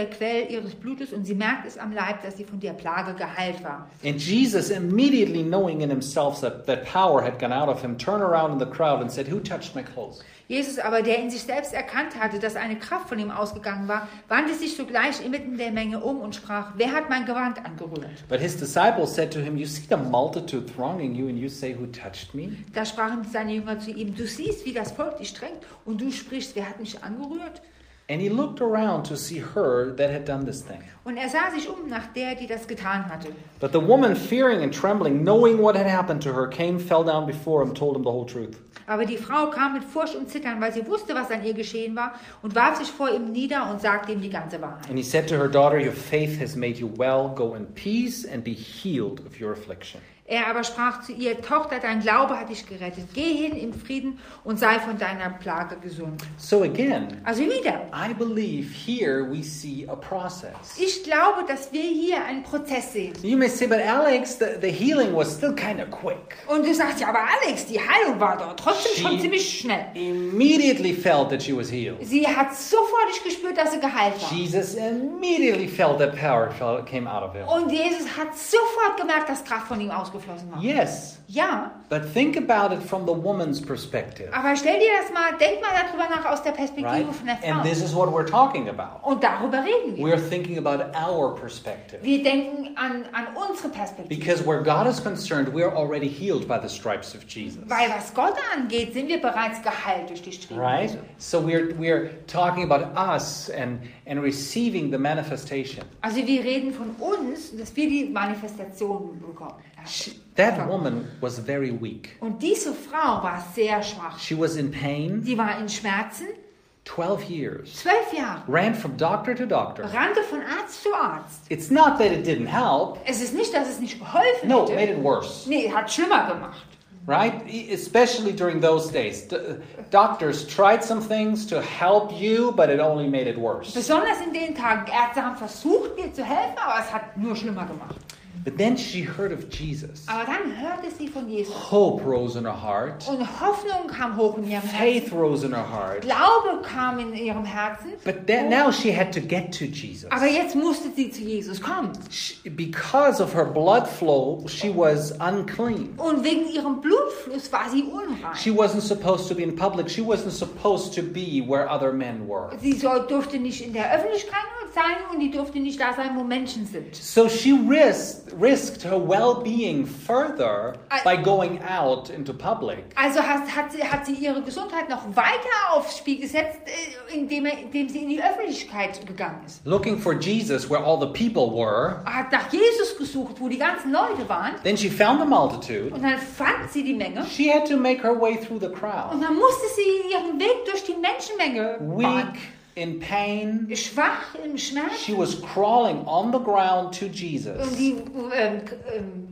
der Quell ihres Blutes und sie merkt es am Leib, dass sie von der Plage geheilt war. And Jesus, immediately knowing in himself that, that power had gone out of him, turned around in the crowd and said, "Who touched my clothes?" Jesus aber, der in sich selbst erkannt hatte, dass eine Kraft von ihm ausgegangen war, wandte sich sogleich inmitten der Menge um und sprach, wer hat mein Gewand angerührt? But his disciples said to him, "You see the multitude thronging you and you say, 'Who touched me?'" Da sprachen seine Jünger zu ihm, du siehst, wie das Volk dich drängt und du sprichst, wer hat mich angerührt? And he looked around to see her that had done this thing. Und er sah sich um nach der, die das getan hatte. But the woman, fearing and trembling, knowing what had happened to her, came, fell down before him, told him the whole truth. Aber die Frau kam mit Furcht und Zittern, weil sie wusste, was an ihr geschehen war, und warf sich vor ihm nieder und sagte ihm die ganze Wahrheit. And he said to her, "Daughter, your faith has made you well. Go in peace and be healed of your affliction." Er aber sprach zu ihr, Tochter, dein Glaube hat dich gerettet. Geh hin im Frieden und sei von deiner Plage gesund. So again, Also wieder. I believe here we see a process. Ich glaube, dass wir hier einen Prozess sehen. You may say, but Alex, the, the healing was still kind of quick. Und du sagst, ja, aber Alex, die Heilung war doch trotzdem schon ziemlich schnell. Immediately felt that she was healed. Sie hat sofort gespürt, dass sie geheilt war. Jesus immediately felt that power fell, came out of him. Und Jesus hat sofort gemerkt, dass Kraft von ihm ausgeflossen war. Yes. Ja. But think about it from the woman's perspective. Aber stell dir das mal, denk mal darüber nach aus der Perspektive Right? von der Frau. And this is what we're talking about. Und darüber reden wir. We're thinking about our perspective. Wir denken an, an unsere Perspektive. Because where God is concerned, we're already healed by the stripes of Jesus. Weil was Gott angeht, sind wir bereits geheilt durch die Striemen. Right? So we're we're talking about us and and receiving the manifestation. Also wir reden von uns, dass wir die Manifestation bekommen. She, that woman was very weak. Und diese Frau war sehr schwach. She was in pain. Sie war in Schmerzen. Twelve years. Zwölf Jahre. Ran from doctor to doctor. Rannte von Arzt zu Arzt. It's not that it didn't help. Es ist nicht, dass es nicht geholfen No, hätte. it made it worse. Nee, hat schlimmer gemacht. Right? Especially during those days. D- doctors tried some things to help you, but it only made it worse. Besonders in den Tagen. Ärzte haben versucht, mir zu helfen, aber es hat nur schlimmer gemacht. But then she heard of Jesus. Aber dann hörte sie von Jesus. Hope rose in her heart. Und Hoffnung kam hoch in ihrem Faith Herzen. rose in her heart. Glaube kam in ihrem Herzen. But then, now she had to get to Jesus. Aber jetzt musste sie zu Jesus kommen. She, because of her blood flow, she was unclean. Und wegen ihrem Blutfluss war sie unrein. She wasn't supposed to be in public. She wasn't supposed to be where other men were. Sie soll, durfte nicht in der Öffentlichkeit sein und die durfte nicht da sein, wo Menschen sind. So she risked, risked her well-being further by going out into public. Also hat, hat, sie, hat sie ihre Gesundheit noch weiter aufs Spiel gesetzt, indem, indem sie in die Öffentlichkeit gegangen ist. Looking for Jesus where all the people were. Hat nach Jesus gesucht, wo die ganzen Leute waren. Then she found the multitude. Und dann fand sie die Menge. She had to make her way through the crowd. Und dann musste sie ihren Weg durch die Menschenmenge bahnen. Weak, in pain. Schwach, im Schmerz. She was crawling on the ground to Jesus. Und die ähm, ähm,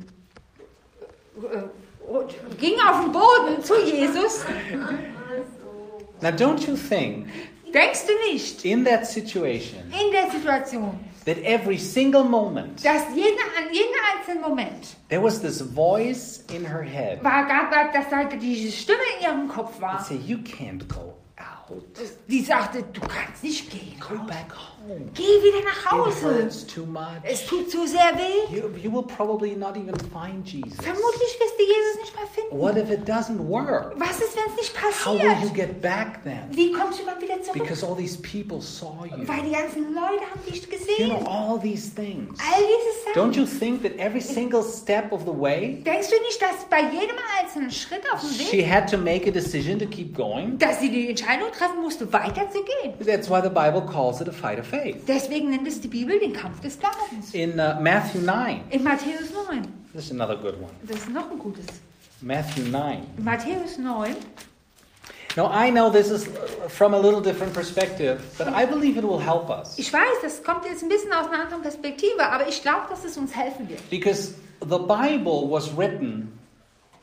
äh, ging auf den Boden zu Jesus. Now don't you think, Denkst du nicht, in that situation, in der Situation, that every single moment, dass jeder, an jedem einzelnen Moment there was this voice in her head war, gab, dass da diese Stimme in ihrem Kopf that war, said, "You can't go out. die sagte, du kannst nicht gehen. Go back home. Geh wieder nach It Hause. hurts too much. Es tut zu sehr weh. You, you will probably not even find Jesus. Vermutlich wirst du Jesus nicht mehr finden. What if it doesn't work? Was ist, wenn es nicht How will you passiert? get back then? Wie kommst du dann wieder zurück? Because all these people saw you. Weil die ganzen Leute haben dich You gesehen. know, all these things. All diese Sachen. Don't you think that every single step of the way, Denkst du nicht, dass bei jedem einzelnen Schritt auf dem she Weg, had to make a decision to keep going? dass sie die Entscheidung treffen musste, weiterzugehen? That's why the Bible calls it a fight of faith. Deswegen nennt es die Bibel den Kampf des Glaubens. In uh, Matthew nine, In Matthäus neun. this is another good one. Das ist noch ein gutes. Matthew nine. In Matthäus neun. Now, I know this is from a little different perspective, but I believe it will help us. Ich weiß, das kommt jetzt ein bisschen aus einer anderen Perspektive, aber ich glaube, dass es uns helfen wird. Because the Bible was written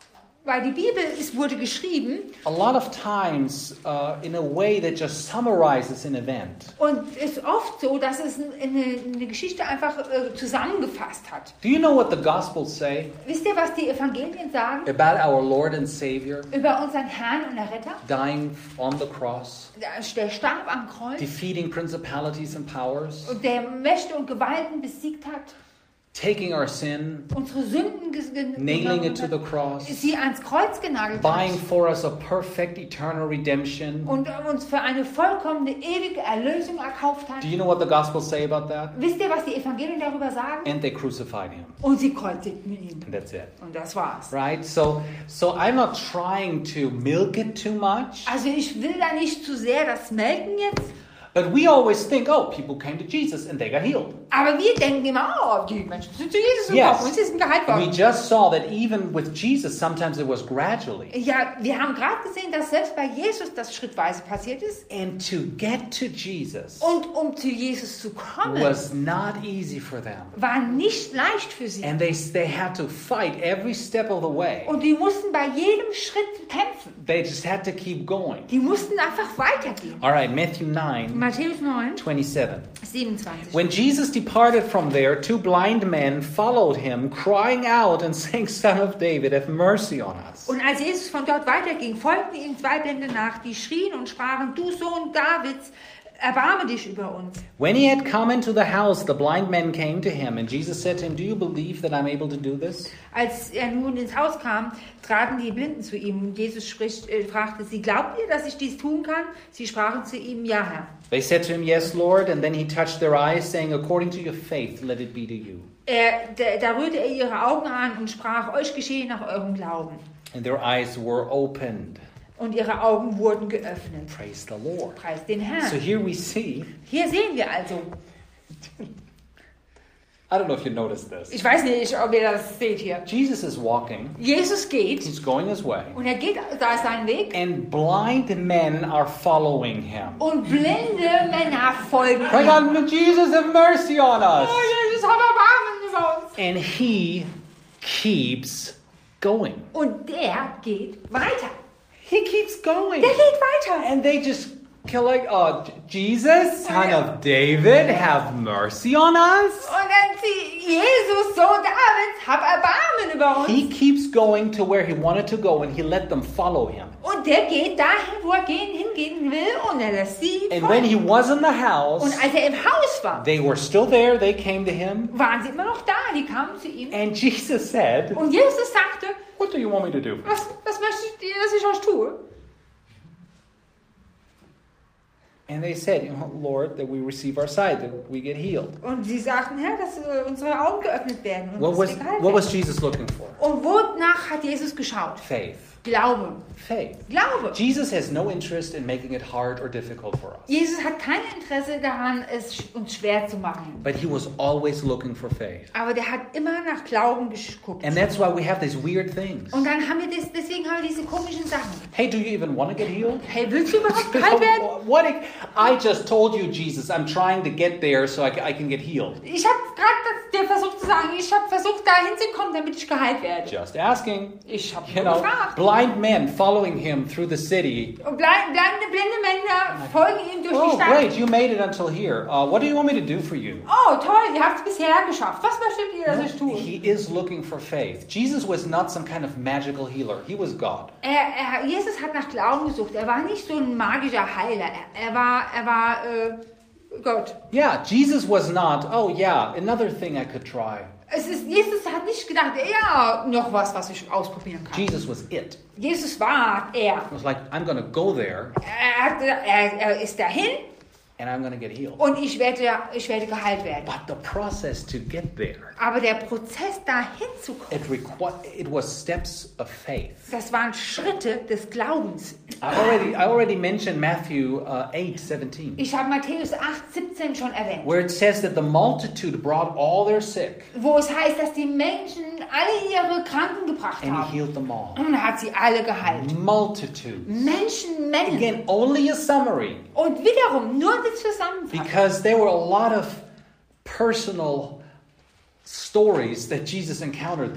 Weil die Bibel es wurde geschrieben. A lot of times uh, in a way that just summarizes an event. Und es ist oft so, dass es eine, eine Geschichte einfach äh, zusammengefasst hat. Do you know what the Gospels say? Wisst ihr, was die Evangelien sagen? About our Lord and Savior Über unseren Herrn und Erretter? dying on the cross, Der starb am Kreuz defeating principalities and powers, und der Mächte und Gewalten besiegt hat. taking our sin, Unsere Sünden ges- ge- nailing it to the genommen cross, hat, sie ans Kreuz genagelt buying hat for us a perfect eternal redemption. und uns für eine vollkommene, ewige Erlösung erkauft hat. Do you know what the Gospels say about that? Wisst ihr, was die Evangelien darüber sagen? And they crucified him. Und sie kreuzigten ihn. And that's it. Und das war's. Right? So so I'm not trying to milk it too much. Also ich will da nicht zu sehr das melken jetzt, But we always think, oh, people came to Jesus and they got healed. aber wir denken immer, oh, die Menschen sind zu Jesus Yes. gekommen und sie sind geheilt We worden. just saw that even with Jesus, sometimes it was gradually. Ja, wir haben gerade gesehen, dass selbst bei Jesus das schrittweise passiert ist. And to get to Jesus Und um zu Jesus zu kommen, was not easy for them. war nicht leicht für sie. And they, they had to fight every step of the way. Und die mussten bei jedem Schritt kämpfen. They just had to keep going. Die mussten einfach weitergehen. All right, Matthew nine, Matthäus neun, twenty-seven. siebenundzwanzig. When Jesus departed from there, two blind men followed him, crying out and saying, Son of David, have mercy on us. Und als Jesus von dort weiterging, folgten ihm zwei Blinde nach, die schrien und sprachen, du Sohn Davids, erbarme dich über uns. When he had come into the house, the blind men came to him, and Jesus said to him, Do you believe that I'm able to do this? Als er nun ins Haus kam, traten die Blinden zu ihm. Und Jesus spricht, äh, fragte sie, glaubt ihr, dass ich dies tun kann? Sie sprachen zu ihm, ja, Herr. They said to him, Yes, Lord. And then he touched their eyes, saying, According to your faith, let it be to you. Er, da, da rührte er ihre Augen an und sprach, euch geschehe nach eurem Glauben. And their eyes were opened. Und ihre Augen wurden geöffnet. Praise the Lord. Preis den So Herrn. here we see, Hier sehen wir also, I don't know if you noticed this. ich weiß nicht, ob ihr das seht hier. Jesus is walking, Jesus geht he's going his way, und er geht, da ist sein Weg. and blind men are following him. Und blinde Männer folgen Crying ihm. out, Jesus, have mercy on us. Oh, Jesus, hab Erbarmen über uns. And he keeps going. Und der geht weiter. He keeps going. Der geht weiter. And they just kill like, oh, Jesus, son of David, have mercy on us. Und dann sie, Jesus, Sohn Davids, hab Erbarmen über uns. He keeps going to where he wanted to go, and he let them follow him. Und der geht dahin, wo er gehen, hingehen will, und er lässt sie And when he folgen. was in the house, Und als er im Haus war, they were still there. They came to him. waren sie immer noch da. Die kamen zu ihm. And Jesus said, Und Jesus sagte, What do you want me to do? was, was möchtet ihr, dass ich euch tue? And they said, Lord, that we receive our sight, that we get healed. Und sie sagten, Herr, dass äh, unsere Augen geöffnet werden. Und What dass was, wir geheilt what was werden. Jesus looking for? Und wonach hat Jesus geschaut? Faith. Glaube. Faith. Glaube. Jesus has no interest in making it hard or difficult for us. Jesus hat kein Interesse daran, es uns schwer zu machen. But he was always looking for faith. Aber der hat immer nach Glauben geguckt. And that's why we have these weird things. Und dann haben wir das, deswegen haben wir diese komischen Sachen. Hey, do you even want to get healed? Hey, willst du überhaupt geheilt werden? What if, I just told you, Jesus, I'm trying to get there so I, ca- I can get healed. Ich habe gerade dir versucht zu sagen, ich habe versucht, da hinzukommen, damit ich geheilt werde. Just asking. Ich habe You know, gefragt. blind men following him through the city. Und bleib, bleibende blinde Männer folgen ihm durch die Oh, Stadt. great, you made it until here. Uh, what do you want me to do for you? Oh, toll, ihr habt es bisher geschafft. Was möchtet ihr, dass ich tue? He is looking for faith. Jesus was not some kind of magical healer. He was God. Er, er, Jesus hat nach Glauben gesucht. Er war nicht so ein magischer Heiler. Er, er war, er war äh, Gott. Yeah, Jesus was not, oh yeah, another thing I could try. Es ist, Jesus hat nicht gedacht, ja, noch was, was ich ausprobieren kann. Jesus was it. Jesus war er. It was like, I'm going to go there Er, hat, er, er ist dahin and I'm going to get healed. und ich werde, ich werde geheilt werden. But the process to get there, Aber der Prozess, dahin zu kommen, it, requ- it was steps of faith. das waren Schritte des Glaubens. I already, I already mentioned Matthew uh, eight seventeen, Ich habe Matthäus acht siebzehn schon erwähnt, where it says that the multitude brought all their sick wo es heißt, dass die Menschen alle ihre Kranken gebracht and he haben. healed them all. Und er hat sie alle geheilt. Multitudes. Menschen, Menge. Again, only a summary, Und wiederum nur die Zusammenfassung. because there were a lot of personal stories that Jesus encountered there.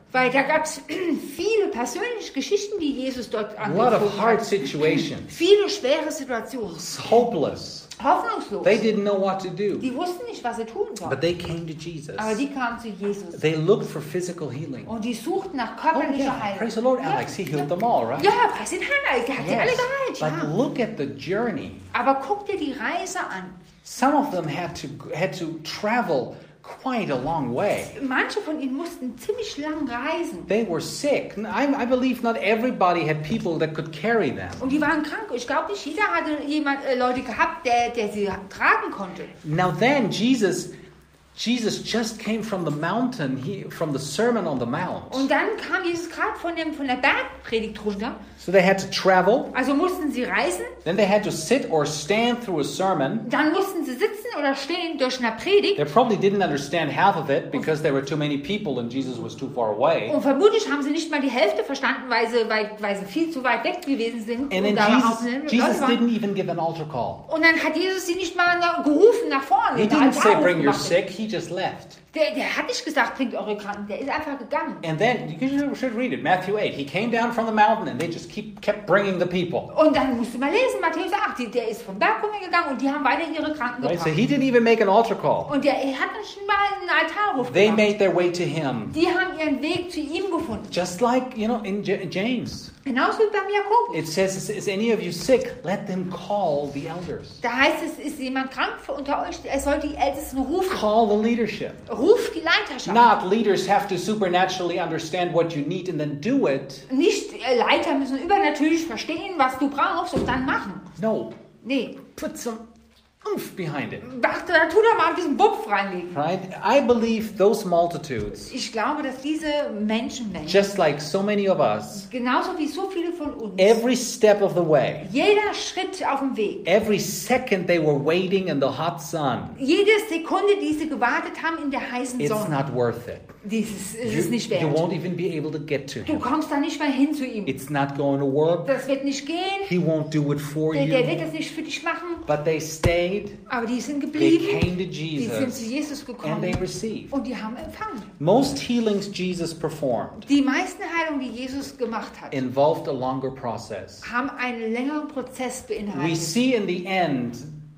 Weil da gab es viele persönliche Geschichten, die Jesus dort A lot of angesprochen hard hat. situations. Viele schwere Situationen. It's hopeless. Hoffnungslos. They didn't know what to do. Die wussten nicht, was sie tun sollen. But they came to Jesus. Aber die kamen zu Jesus. They looked for physical healing. Und die suchten nach Oh körperlicher yeah, Heilung. praise the Lord, Ja, Alex. He healed ja. them all, right? Ja, preis den Herrn, er hat sie alle Yes. geheilt. But Ja. look at the journey. Aber guck dir die Reise an. Some of them had to had to travel quite a long way. Manche von ihnen mussten ziemlich lang reisen. They were sick. I, I believe not everybody had people that could carry them. Und die waren krank. Ich glaube nicht jeder hatte jemand, äh, Leute gehabt, der, der sie tragen konnte. Now then, Jesus, Jesus just came from the mountain, he, from the Sermon on the Mount. Und dann kam Jesus gerade von, dem, von der Bergpredigt runter. So they had to travel. Also mussten sie reisen. Then they had to sit or stand through a sermon. Dann mussten sie sitzen oder stehen durch eine Predigt. They probably didn't understand half of it because there were too many people and Jesus was too far away. Und vermutlich haben sie nicht mal die Hälfte verstanden, weil sie, weil, weil sie viel zu weit weg gewesen sind. And then Und, da Jesus, auch Jesus Leute waren. didn't even give an altar call. Und dann hat Jesus sie nicht mal gerufen nach vorne. He und didn't Altar say, bring your gemacht. sick. He just left. Der, der hat nicht gesagt, bringt eure Kranken. Der ist einfach gegangen. And then, you should read it, Matthew eight. He came down from the mountain and they just keep, kept bringing the people. Und dann musst du mal lesen, Matthäus acht. Die, der ist vom Berg runtergegangen und die haben weiter ihre Kranken Right? gebracht. So he didn't even make an altar call. Und der hat nicht mal einen Altarruf They gemacht. made their way to him. Die haben ihren Weg zu ihm gefunden. Just like, you know, in J- James. Genauso wie beim Jakobus. It says, is, is any of you sick? Let them call the elders. Da heißt es, ist jemand krank unter euch? Er soll die Ältesten rufen. Call the leadership. Ruft die Leiterschaft. Not leaders have to supernaturally understand what you need and then do it. Nicht äh, Leiter müssen übernatürlich verstehen, was du brauchst und dann machen. No. Nee. Put some oomph behind it. Ach, da tu doch mal diesen Bumpf reinlegen. Right? I believe those multitudes, Ich glaube, dass diese Menschenmengen, just like so many of us, genauso wie so viele von uns, every step of the way, jeder Schritt auf dem Weg, every second they were waiting in the hot sun, jede Sekunde, die sie gewartet haben in der heißen it's Sonne, not worth it. dieses ist You, es nicht you won't wert. even be able to get to Du him. kommst da nicht mal hin zu ihm. It's not going to work. Das wird nicht gehen. He won't do it for Der, der wird you. das nicht für dich machen. But they stayed, Aber die sind they geblieben. came to Die sind zu Jesus, Jesus and they gekommen. received. Und die haben empfangen. Most healings Jesus performed Die meisten Heilungen, die Jesus gemacht hat, involved a longer process. haben einen längeren Prozess We beinhaltet. see in the end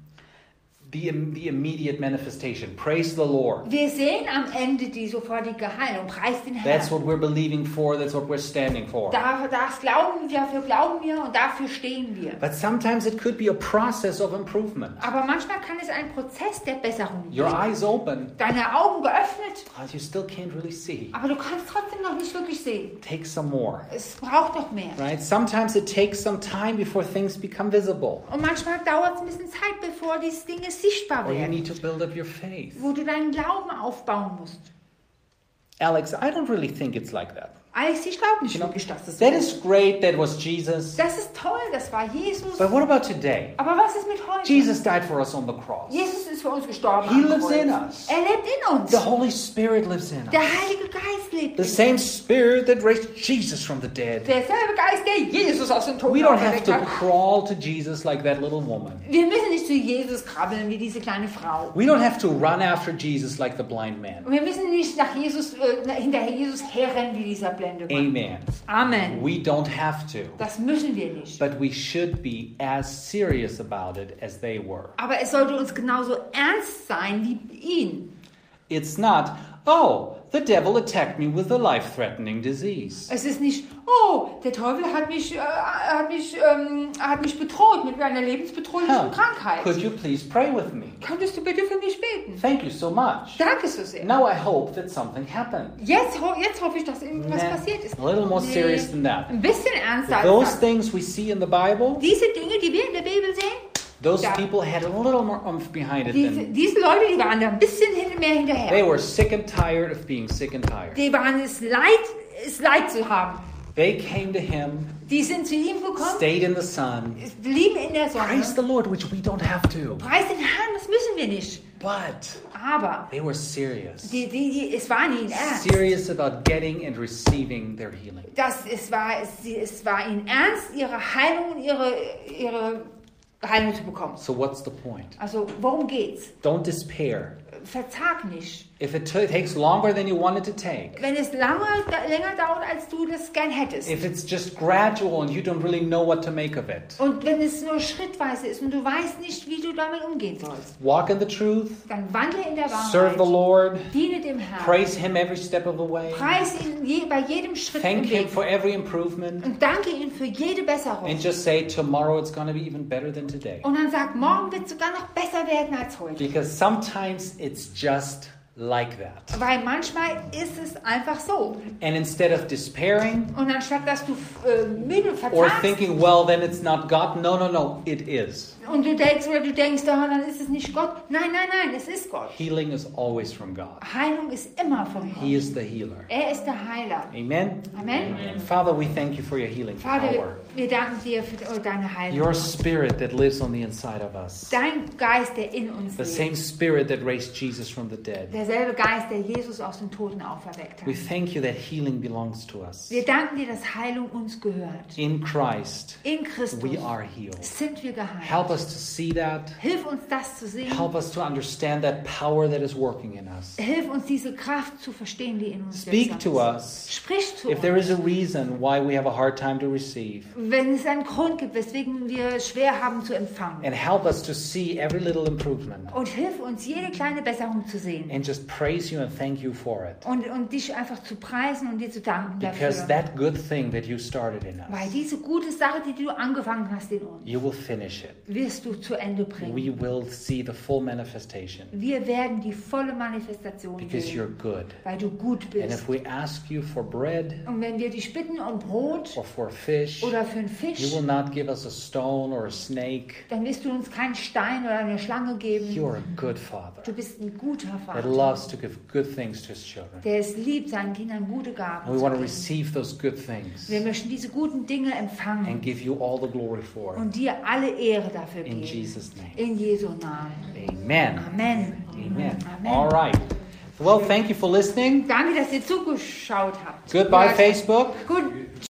the, the immediate manifestation. Praise the Lord. Wir sehen am Ende die sofortige Heilung. Preis den Herrn. That's what we're believing for. That's what we're standing for. Da, das glauben wir, dafür glauben wir und dafür stehen wir. But sometimes it could be a process of improvement. Aber manchmal kann es ein Prozess der Besserung Your geben. eyes open, Deine Augen geöffnet, but you still can't really see. aber du kannst trotzdem noch nicht wirklich sehen. Take some more. Es braucht noch mehr. Right? Sometimes it takes some time before things become visible. Und manchmal dauert es ein bisschen Zeit, bevor diese Dinge sichtbar Or you werden. need to build up your faith. Wo du deinen Glauben aufbauen musst. Alex, I don't really think it's like that. Alex, ich glaube nicht You know, wirklich, dass das so that ist. is great, that was Jesus. Das ist toll, das war Jesus. But what about today? Aber was ist mit heute? Jesus died for us on the cross. Jesus ist für uns gestorben. He am lives Kreuz. in us. Er lebt in uns. The Holy Spirit lives in Der us. Heilige Geist lebt The in same uns. Spirit that raised Jesus from the dead. Derselbe Geist, der Jesus aus den Toten We don't have auferweckt to hat. crawl to Jesus like that little woman. Wir müssen nicht zu Jesus krabbeln wie diese kleine Frau. We don't have to run after Jesus like the blind man. Und wir müssen nicht nach Jesus, äh, hinterher Jesus herrennen wie dieser blinde Mann. Amen. Amen. We don't have to. Das müssen wir nicht. But we should be as serious about it as they were. Aber es sollte uns genauso ernst sein wie ihn. It's not, oh, the devil attacked me with a life-threatening disease. Es ist nicht, oh, der Teufel hat mich, äh, hat mich, ähm, hat mich bedroht mit einer lebensbedrohlichen Huh. Krankheit. Could you please pray with me? Könntest du bitte für mich beten? Thank you so much. Danke so sehr. Now I hope that something happened. Jetzt, ho jetzt hoffe ich, dass irgendwas Nah, passiert ist. a little more Nee, serious than that. Ein bisschen ernster Those als das. things we see in the Bible, Diese Dinge, die wir in der Bibel sehen, those Ja. people had a little more oomph behind it diese, than diese Leute, die waren da ein bisschen hin, mehr they hinterher. were sick and tired of being sick and tired. Die waren es leid, es leid zu haben. They came to him, Die sind zu ihm gekommen, stayed in the sun. es blieben in der Praise Sonne. the Lord, which we don't have to. Preis den Herrn, das müssen wir nicht. But Aber they were serious. die, die, die, es war ihnen ernst. Serious about getting and receiving their healing. Das, es, war, es, es war ihnen ernst, ihre Heilung und ihre, ihre Heilung zu bekommen. So what's the point? Also, worum geht's? Don't despair. Verzag nicht. If it t- takes longer than you want it to take, Wenn es lange, da, länger dauert, als du das gern hättest. if it's just gradual and you don't really know what to make of it, Und wenn es nur schrittweise ist und du weißt nicht, wie du damit umgehen sollst, walk in the truth, dann wandle in der serve the Wahrheit, Lord, diene dem Herrn, praise Him every step of the way, preis ihn je, bei jedem Schritt thank im Him Weg for every improvement, und danke ihm für jede Besserung. and just say, tomorrow it's going to be even better than today. Und dann sag, morgen wird es sogar noch besser werden als heute. Because sometimes it's just like that. Weil manchmal ist es einfach so. And instead of despairing Und anstatt dass du äh, müde or verzagst thinking, well, then it's not God, no, no, no, it is. und du denkst oder du denkst, oh, dann ist es nicht Gott. Nein, nein, nein, es ist Gott. Healing is always from God. Heilung ist immer von He Gott. is the healer. Er ist der Heiler. Amen? Amen. And Father, we thank you for your healing Vater, power. wir danken dir für deine Heilung. Your spirit that lives on the inside of us. Dein Geist, der in uns The lebt. same spirit that raised Jesus from the dead. Derselbe Geist, der Jesus aus den Toten auferweckt We hat. thank you that healing belongs to us. Wir danken dir, dass Heilung uns gehört. In Christ, In Christus we are healed. sind wir geheilt. Help us to see that. Hilf uns das zu sehen. Help us to understand that power that is working in us. Hilf uns diese Kraft zu verstehen, die in uns Speak wirksam to ist. us Sprich zu if there uns. is a reason why we have a hard time to receive. Wenn es einen Grund gibt, weswegen wir schwer haben zu empfangen. And help us to see every little improvement. Und hilf uns, jede kleine Besserung zu sehen. And just praise you and thank you for it. Und, und dich einfach zu preisen und dir zu danken Because dafür. that good thing that you started in Weil us, diese gute Sache, die du angefangen hast in uns, you will finish it. wirst du zu Ende bringen. We will see the full manifestation Wir werden die volle Manifestation because sehen, you're good. weil du gut And bist. if we ask you for bread Und wenn wir dich bitten um Brot or for fish, oder für einen you Fisch, will not give us a stone or a snake. dann wirst du uns keinen Stein oder eine Schlange geben. You're a good Father Du bist ein guter that Vater, loves to give good things to his children. der es liebt, seinen Kindern gute Gaben And we zu want to geben. receive those good things Wir möchten diese guten Dinge empfangen and give you all the glory for it. und dir alle Ehre dafür In geben. Jesus' name. In Jesu Namen. Amen. Amen. Amen. Amen. All right. Well, thank you for listening. Danke, dass ihr zugeschaut habt. Goodbye, Ja, Facebook. Gut.